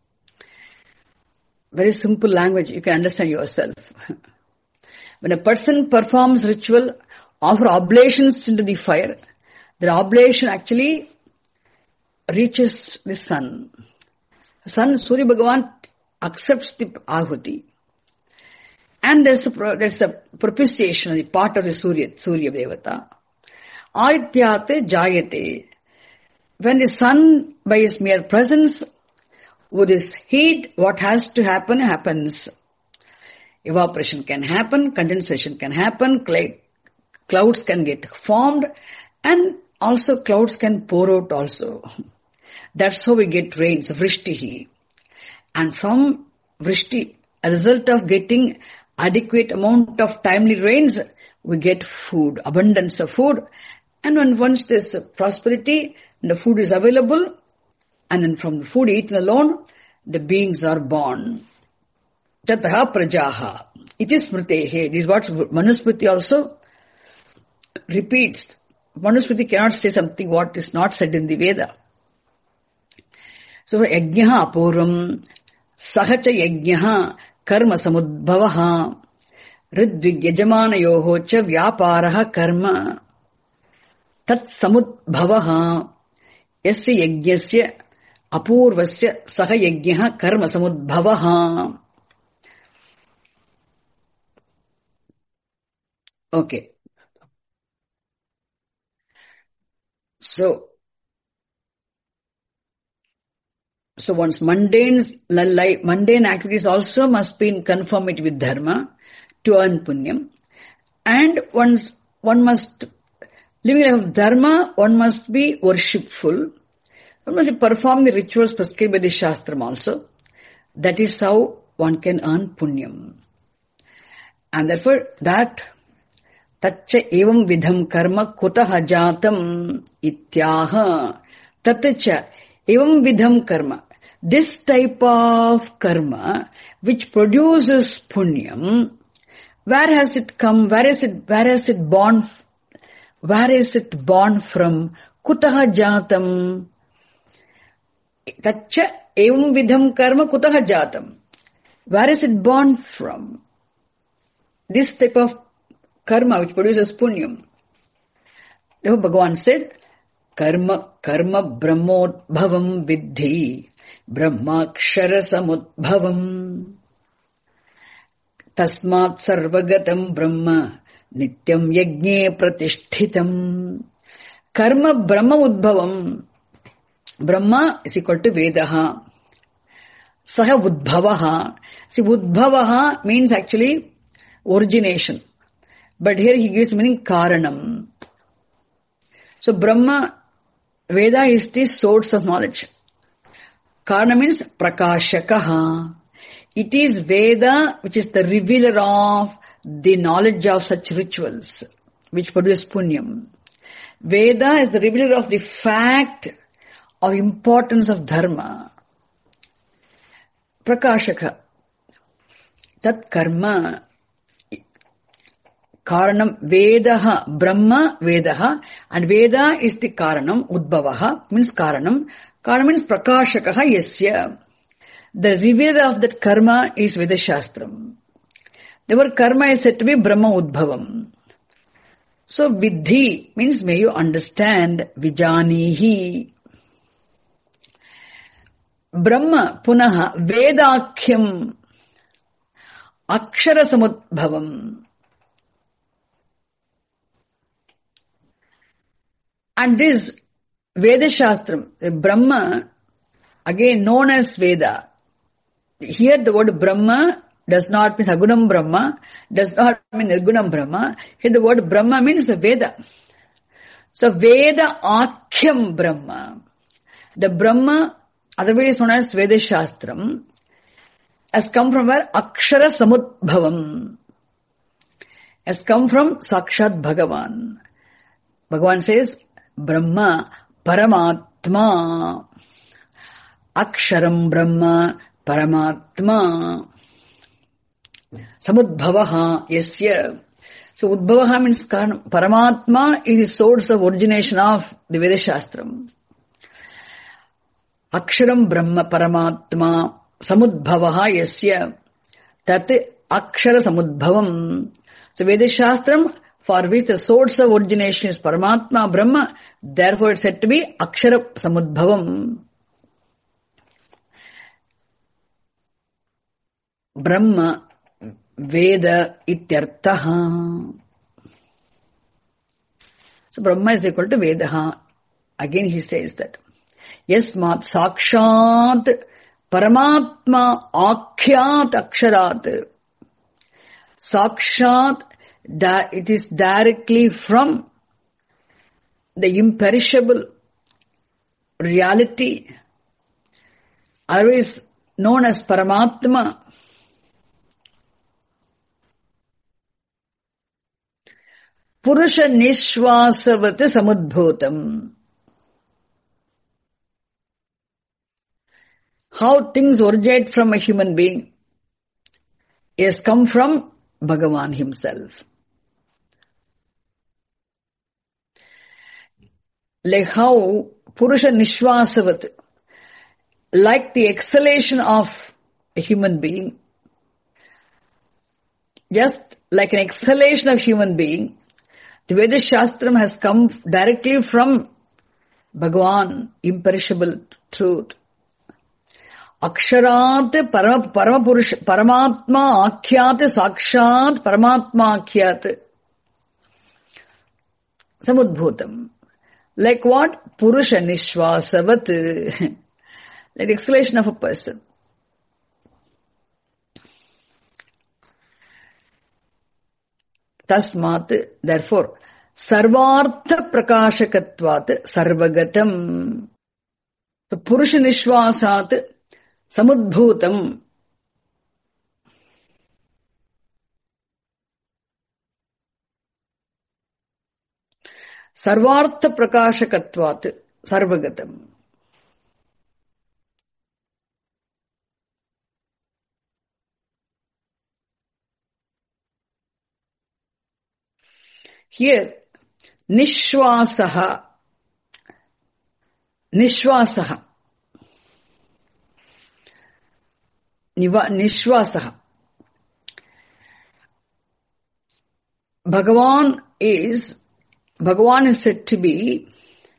very simple language, you can understand yourself. When a person performs ritual, offer oblations into the fire, the oblation actually reaches the sun. Sun, Surya Bhagavan accepts the ahuti. And there's a propitiation on the part of the Surya Devata. Aityate jayate. When the sun, by his mere presence, with his heat, what has to happen, happens. Evaporation can happen, condensation can happen, clouds can get formed, and also clouds can pour out also. That's how we get rains, vrishtihi. And from vrishti, a result of getting adequate amount of timely rains, we get food, abundance of food. And when once there's prosperity, and the food is available, and then from the food eaten alone, the beings are born. Tataha prajaha. It is smritehe. This is what Manusmriti also repeats. Manusmriti cannot say something what is not said in the Veda. So, yajnaha apurvam, sahacha yajnaha karma samudbhavaha, ridvig yajamanayoho cha vyaparaha karma, tat samudbhavaha, yasya yajnasya apurvasya saha yajnaha karma samudbhavaha. Okay. So once mundane activities also must be in conformity with dharma to earn punyam. And one must, living life of dharma, one must be worshipful. One must perform the rituals prescribed by the Shastram also. That is how one can earn punyam. And therefore that Tatcha evam vidham karma kutaha jatam ityaha. Tatcha evam vidham karma. This type of karma which produces punyam, where has it come? Where is it born? Where is it born from? Kutaha jatam. Tatcha evam vidham karma kutaha jatam. Where is it born from? This type of karma which produces punyam. Therefore Bhagavan said, Karma brahmodbhavam vidhi, brahmakshara samudbhavam, tasmat sarvagatam brahma, nityam yajne pratishthitam. Karma brahma udbhavam. Brahma is equal to Vedaha. Saha udbhavaha. See, udbhavaha means actually origination. But here he gives meaning karanam. So Brahma, Veda is the source of knowledge. Karana means prakashakaha. It is Veda which is the revealer of the knowledge of such rituals which produce punyam. Veda is the revealer of the fact of importance of dharma. Prakashaka. Tat karma. Karanam Vedaha, Brahma Vedaha, and Veda is the Karanam, Udbhavaha means Karanam. Karanam means Prakashakaha Yasya. The revealer of that karma is Veda Shastram. Therefore karma is said to be Brahma Udbhavam. So Vidhi means may you understand, Vijanihi. Brahma Punaha Vedakhyam Akshara Samudbhavam. And this Veda Shastram, Brahma, again known as Veda. Here the word Brahma does not mean Agunam Brahma, does not mean Nirgunam Brahma. Here the word Brahma means Veda. So Veda Akhyam Brahma. The Brahma, otherwise known as Veda Shastram, has come from where? Akshara Samudbhavam. Has come from Sakshat Bhagavan. Bhagavan says, Brahma Paramatma. Aksharam Brahma Paramatma. Samudbhavaha Yasya. So Udbhavaha means Paramatma is the source of origination of the Veda Shastram. Aksharam Brahma Paramatma samudbhavaha yasya tat akshara samudbhavam. So Veda Shastram, for which the source of origination is Paramatma, Brahma, therefore it's said to be Akshara Samudbhavam. Brahma Veda Ityartaha. So Brahma is equal to Vedaha. Again he says that. Yasmat Sakshat Paramatma Akhyat Aksharat. Sakshat, it is directly from the imperishable reality, always known as Paramatma. Purusha Nishwasavat Samudbhutam. How things originate from a human being has come from Bhagavan himself. Like how Purusha Nishwasavat, like the exhalation of a human being, just like an exhalation of human being, the Veda Shastram has come directly from Bhagavan, imperishable truth. Aksharat Paramatma Akhyat Sakshat Paramatma Akhyat Samudbhutam. Like what? Purusha Nishwasavat. Like the exhalation of a person. Tasmat, therefore, Sarvartha Prakashakatvat Sarvagatam. So Purusha Nishwasat Samudbhutam. Sarvartha Prakashakatvat Sarvagatam. Here, Nishwasaha. Nishwasaha. Nishwasaha. Bhagavan is said to be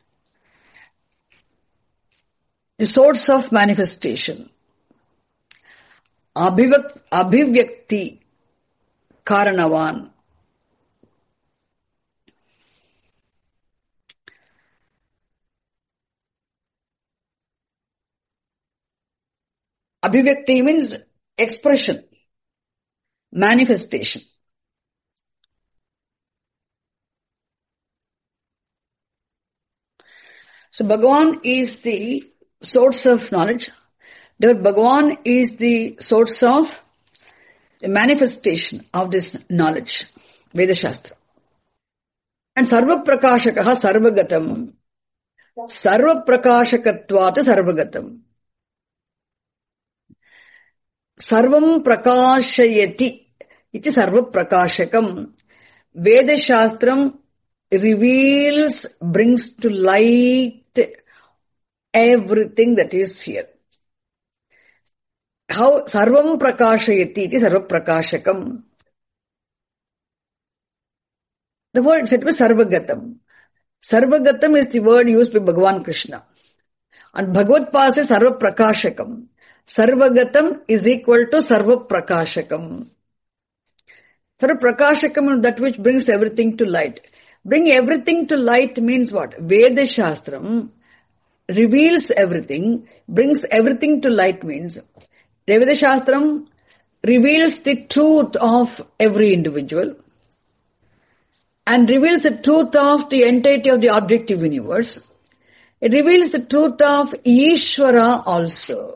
the source of manifestation. Abhivyakti Karanavan. Abhivyakti means expression, manifestation. So Bhagavan is the source of knowledge. Therefore, Bhagavan is the source of the manifestation of this knowledge, Veda Shastra. And Sarva Prakashakaha Sarvagatam. Sarva Prakashakatvata Sarvagatam. Sarvam Prakashayati iti Sarva Prakashakam. Veda Shastram reveals, brings to light everything that is here. How Sarvam Prakashayati iti Sarva Prakashakam. The word said was Sarvagatam. Sarvagatam is the word used by Bhagavan Krishna. And Bhagavad Gita says Sarva Prakashakam. Sarvagatam is equal to Sarva Prakashakam. Sarva Prakashakam is that which brings everything to light. Bring everything to light means what? Veda Shastram reveals everything, brings everything to light means Veda Shastram reveals the truth of every individual and reveals the truth of the entirety of the objective universe. It reveals the truth of Ishvara also.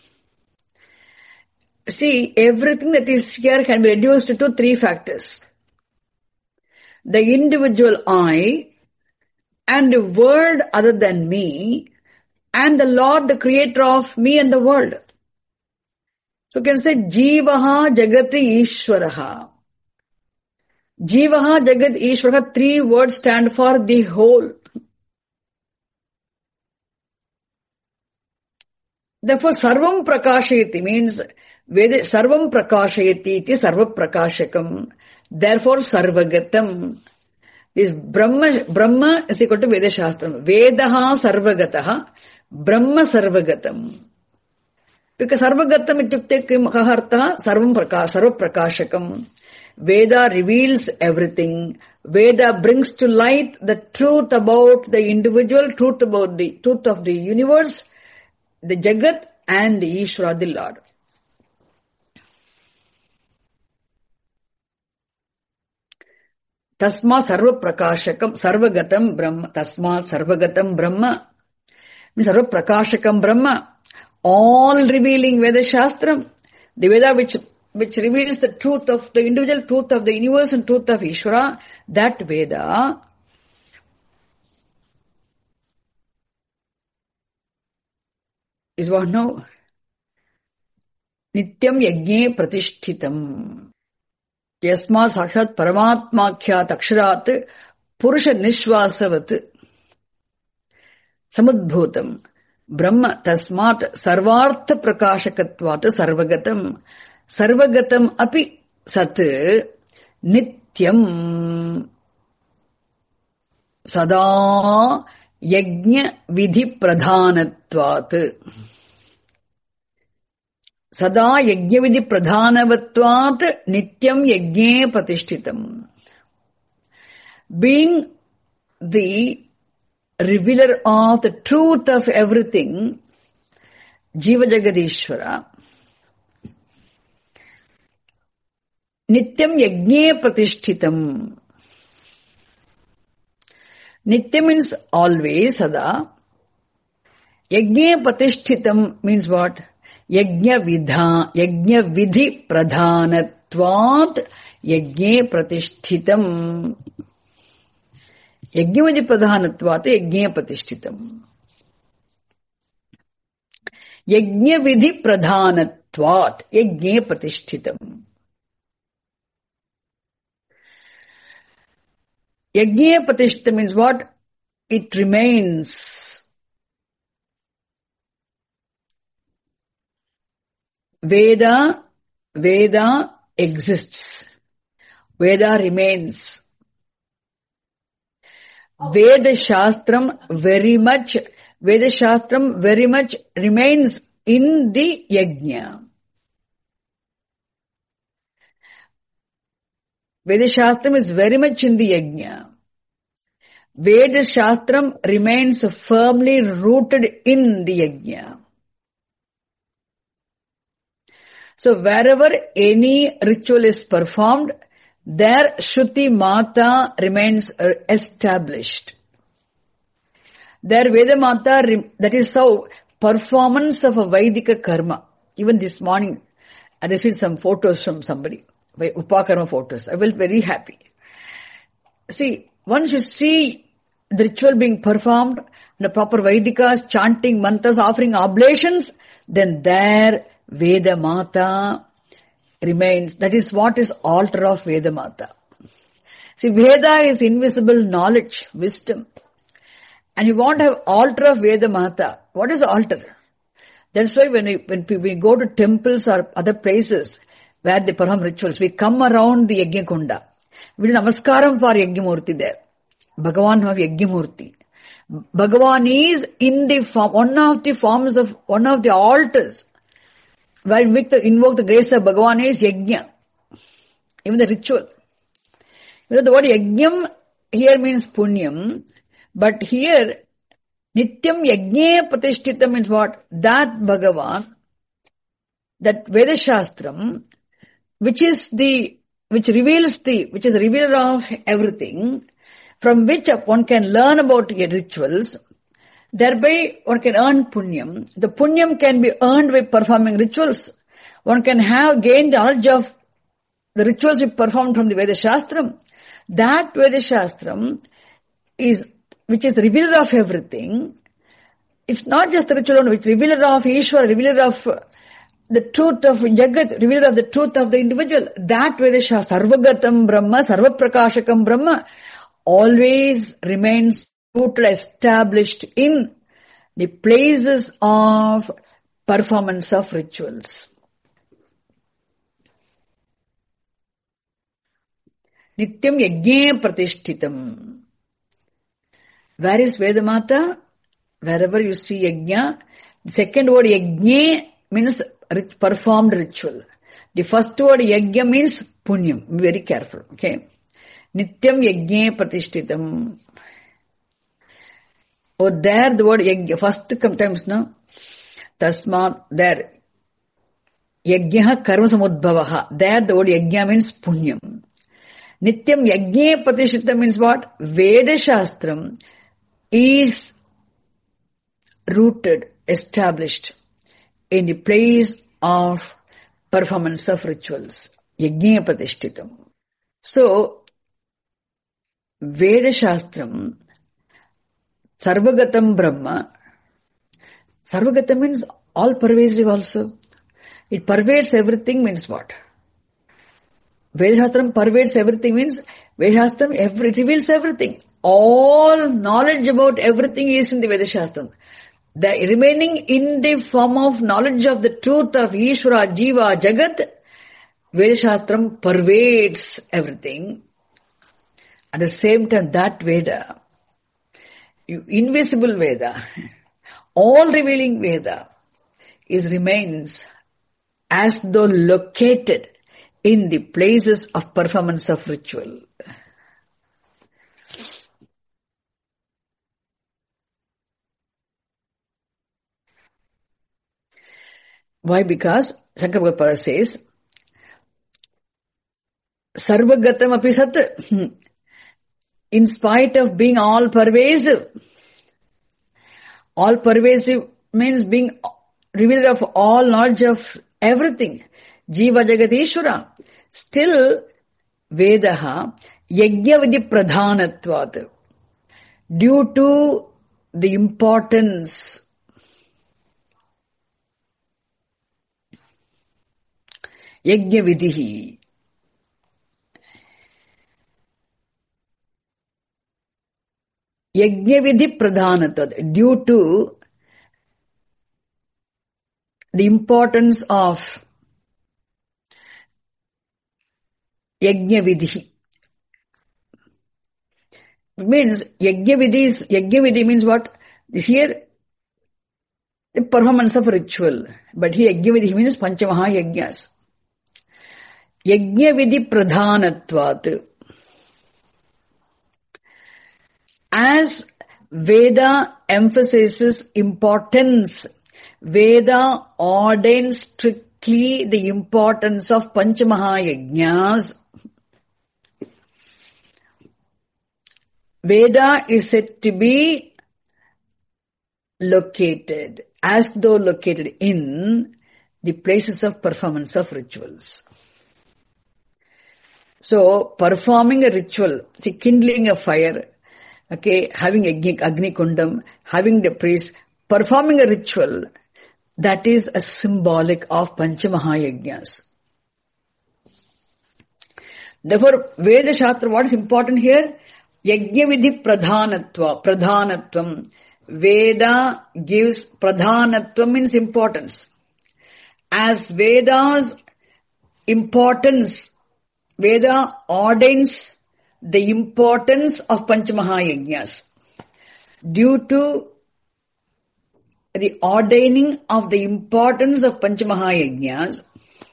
See, everything that is here can be reduced to three factors. The individual I, and the world other than me, and the Lord, the creator of me and the world. So you can say, Jivaha Jagati Ishvaraha. Jivaha Jagat Ishvaraha, three words stand for the whole. Therefore, Sarvam Prakashayati means Veda Sarvam Prakashayati iti Sarva Prakashakam. Therefore, Sarvagatam. This Brahma is equal to Veda Shastram. Vedaha Sarvagataha, Brahma Sarvagatam. Because Sarvagatam ityukte kahartha Sarva Prakashakam. Veda reveals everything. Veda brings to light the truth about the individual, truth about the truth of the universe, the Jagat and the Ishvara, the Lord. Tasma Sarva Prakashakam Sarvagatam Brahma. Tasma Sarvagatam Brahma means Sarva Prakashakam Brahma. All revealing Veda Shastram. The Veda which reveals the truth of the individual, truth of the universe and truth of Ishvara. That Veda is what now? Nityam Yajne Pratishtitam. Yasma Sakshat Paramatmakhyat Aksharat Purusha Nishvasavat Samudbhutam Brahma Tasmat Sarvartha Prakashakatvat Sarvagatam Sarvagatam Api Sat Nityam Sada Yajna Vidhi Pradhanatvat Sada Yajnavidhi Pradhanavatvat Nityam Yajne Pratishtitam. Being the revealer of the truth of everything, Jiva Jagadishvara, Nityam Yajne Pratishtitam. Nitya means always, Sada. Yajne Pratishtitam means what? Yajna vidhi pradhanatvat yajne pratishtitam. Yajna vidhi pradhanatvat yajne pratishtitam. Yajna vidhi pradhanatvat yajne pratishtitam. Yajna pratishtitam means what? It remains. Veda exists. Veda remains. Veda Shastram very much remains in the Yajna. Veda Shastram is very much in the Yajna. Veda Shastram remains firmly rooted in the Yajna. So wherever any ritual is performed, there Shruti Mata remains established. There Veda Mata, that is how performance of a Vaidika karma. Even this morning, I received some photos from somebody, Upakarma photos. I felt very happy. See, once you see the ritual being performed, the proper Vaidikas, chanting mantras, offering oblations, then there Veda Mata remains. That is what is altar of Veda Mata. See, Veda is invisible knowledge, wisdom. And you want to have altar of Veda Mata. What is altar? That's why when we go to temples or other places where they perform rituals, we come around the Yajna Kunda. We do Namaskaram for Yajna Murti there. Bhagavan of Yajna Murti. Bhagavan is in the form, one of the altars where we invoke the grace of Bhagavan is Yajna. Even the ritual. You know, the word Yajnam here means Punyam, but here Nityam Yajne Pratishthita means what? That Bhagavan, that Veda Shastram, which is the revealer of everything, from which one can learn about rituals. Thereby, one can earn punyam. The punyam can be earned by performing rituals. One can gain the knowledge of the rituals we performed from the Veda Shastram. That Veda Shastram which is the revealer of everything. It's not just the ritual, which revealer of Ishvara, revealer of the truth of Jagat, revealer of the truth of the individual. That Veda Shastram, Sarvagatam Brahma, Sarva Prakashakam Brahma, always remains rooted, established in the places of performance of rituals. Nityam yajñe pratishtitam. Where is Vedamata? Wherever you see yajna, the second word yajñe means performed ritual. The first word yajna means punyam. Be very careful, okay? Nityam yajñe pratishtitam. Oh, there the word yajna, first times, no? Tasmat, there. Yajna karma samudbhavaha. There the word yajna means punyam. Nityam yajñe pratishtitam means what? Veda Shastram is rooted, established in the place of performance of rituals. Yajñe pratishtitam. So, Veda Shastram, Sarvagatam Brahma, Sarvagatam means all pervasive also. It pervades everything means what? Veda Shastram pervades everything means Veda Shastram it reveals everything. All knowledge about everything is in the Veda Shastram. The remaining in the form of knowledge of the truth of Ishvara, Jiva, Jagat, Veda Shastram pervades everything. At the same time, that Veda, invisible Veda, all revealing Veda, remains as though located in the places of performance of ritual. Why? Because Shankara Bhagavad says, Sarvagatam api sat, in spite of being all pervasive means being revealed of all knowledge of everything, Jiva Jagat Ishvara, still Vedaha Yajna Vidhi Pradhanatvat, due to the importance Yajna Vidhi, Yajna Vidhi Pradhanatvat, due to the importance of Yajna Vidhi. It means Yajna Vidhi means what? This here, the performance of ritual. But here Yajna Vidhi means Panchamaha Yajnas. Yajna Vidhi Pradhanatvat. As Veda emphasizes importance, Veda ordains strictly the importance of Panchamaha Veda is said to be located, as though located in the places of performance of rituals. So, performing a ritual, see, kindling a fire, okay, having Agni Kundam, having the priest, performing a ritual, that is a symbolic of Panchamahayajnas. Therefore, Veda Shastra, what is important here? Yajna Vidhi Pradhanatvam. Veda gives Pradhanatvam means importance. As Veda's importance, Veda ordains the importance of Panchamahayajnas. Due to the ordaining of the importance of Panchamahayajnas,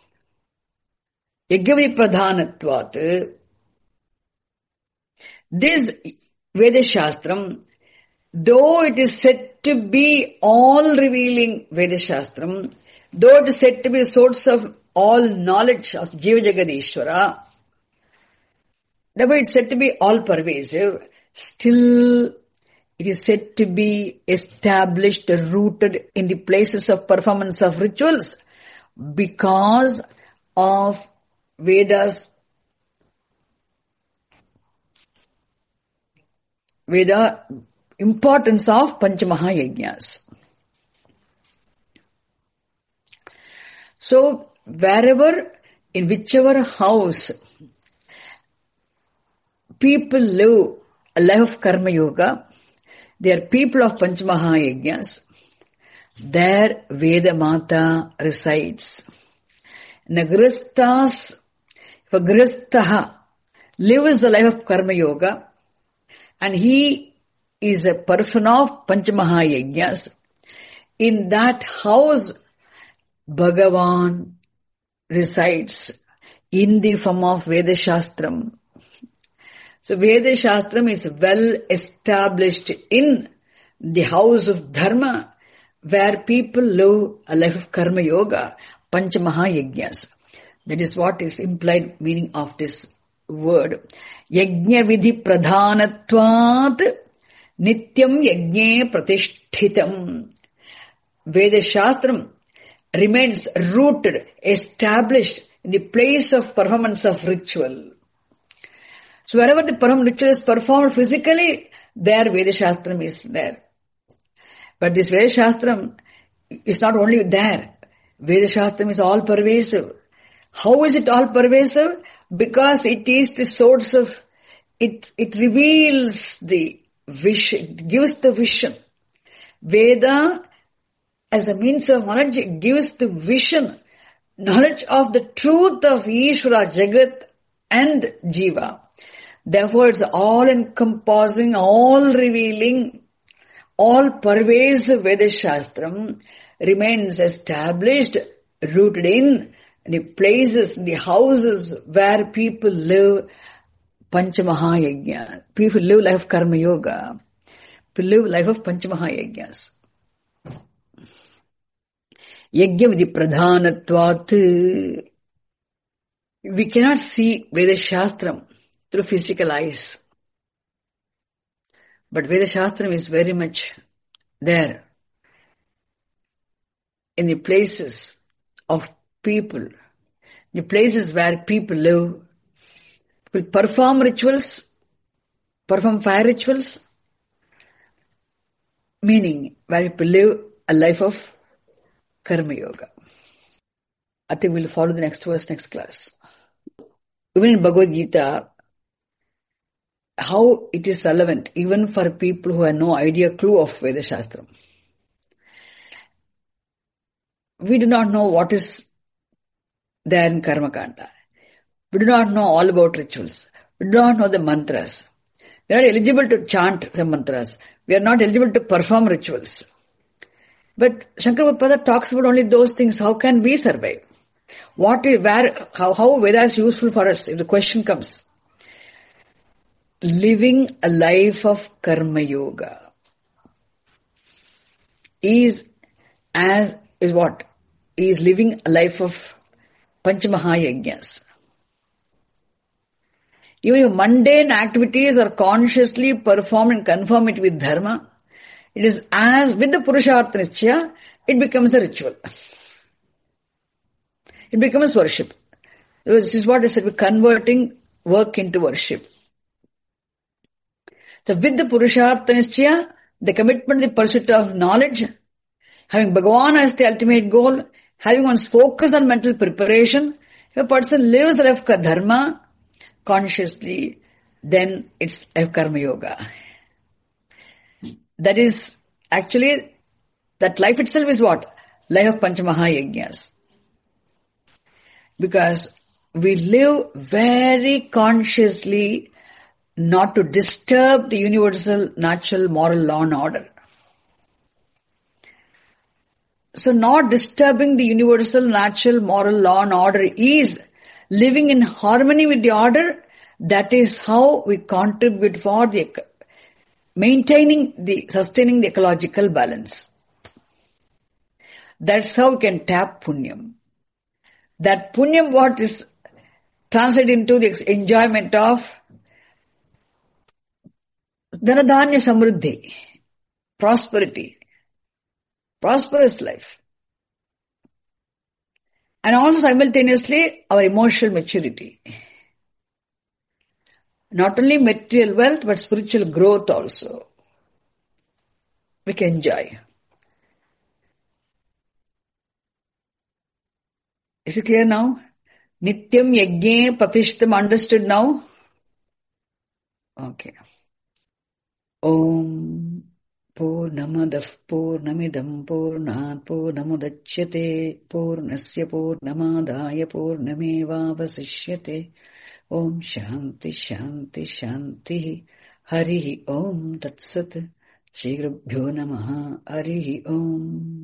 Yajna Vidhi Pradhanatvat, this Veda Shastram, though it is said to be all revealing Veda Shastram, though it is said to be a source of all knowledge of Jiva Jagadishvara, therefore it is said to be all pervasive, still it is said to be established, rooted in the places of performance of rituals because of Veda importance of Panchamahayajnas. So, wherever, in whichever house people live a life of Karma Yoga, they are people of Panchamahayajnas. There Veda Mata resides. Nagrastas, if a Gristaha lives the life of Karma Yoga, and he is a person of Panchamaha in that house Bhagavan resides in the form of Veda Shastram. So Veda Shastram is well established in the house of Dharma, where people live a life of Karma Yoga, Panchamaha. That is what is implied meaning of this word. Yajna vidhi pradhanatvat nityam yajne pratishtitam. Veda Shastram remains rooted, established in the place of performance of ritual. So wherever the ritual is performed physically, there Veda Shastram is there. But this Veda Shastram is not only there. Veda Shastram is all pervasive. How is it all pervasive? Because it is the source of, it reveals the vision, it gives the vision. Veda, as a means of knowledge, gives the vision, knowledge of the truth of Ishvara, Jagat and Jiva. Therefore, it's all-encompassing, all-revealing, all-pervasive Veda Shastram remains established, rooted in the places, the houses where people live Panchamaha. People live life of Karma Yoga. People live life of Panchamaha. Yajna vidhi pradhanatvat. We cannot see Veda Shastram through physical eyes. But Veda Shastram is very much there in the places of people, the places where people live, will perform rituals, perform fire rituals, meaning where people live a life of Karma Yoga. I think we'll follow the next verse next class. Even in Bhagavad Gita, how it is relevant even for people who have no idea, clue of Veda Shastram. We do not know what is there in Karma Kanda. We do not know all about rituals. We do not know the mantras. We are not eligible to chant the mantras. We are not eligible to perform rituals. But Shankara Bhagavad talks about only those things. How can we survive? How Veda is useful for us if the question comes. Living a life of Karma Yoga is what? Is living a life of Panchamaha. Even if mundane activities are consciously performed in conformity with Dharma, it is as with the Purushartha Nischaya, it becomes a ritual. It becomes worship. This is what I said, we're converting work into worship. So with the Purushartha Nischaya, the commitment, the pursuit of knowledge, having Bhagavan as the ultimate goal, having one's focus on mental preparation, if a person lives the life of Dharma consciously, then it's life Karma Yoga. That is actually, that life itself is what? Life of Panchamaha. Because we live very consciously not to disturb the universal, natural, moral law and order. So not disturbing the universal, natural, moral law and order is living in harmony with the order. That is how we contribute for the sustaining the ecological balance. That's how we can tap punyam. That punyam, what is translated into the enjoyment of dhanadhanya samruddhi, prosperity, prosperous life. And also simultaneously our emotional maturity. Not only material wealth, but spiritual growth also. We can enjoy. Is it clear now? Nityam yajne pratishtam, understood now? Okay. Om पूर्णमदः पूर्णमिदम् पूर्णात् पूर्णमुदच्यते पूर्णस्य पूर्णमादाय पूर्णमेवावशिष्यते। ॐ शान्ति शान्ति शान्तिः। हरिः ॐ तत्सत्। श्रीगुरुभ्यो नमः। हरिः ॐ।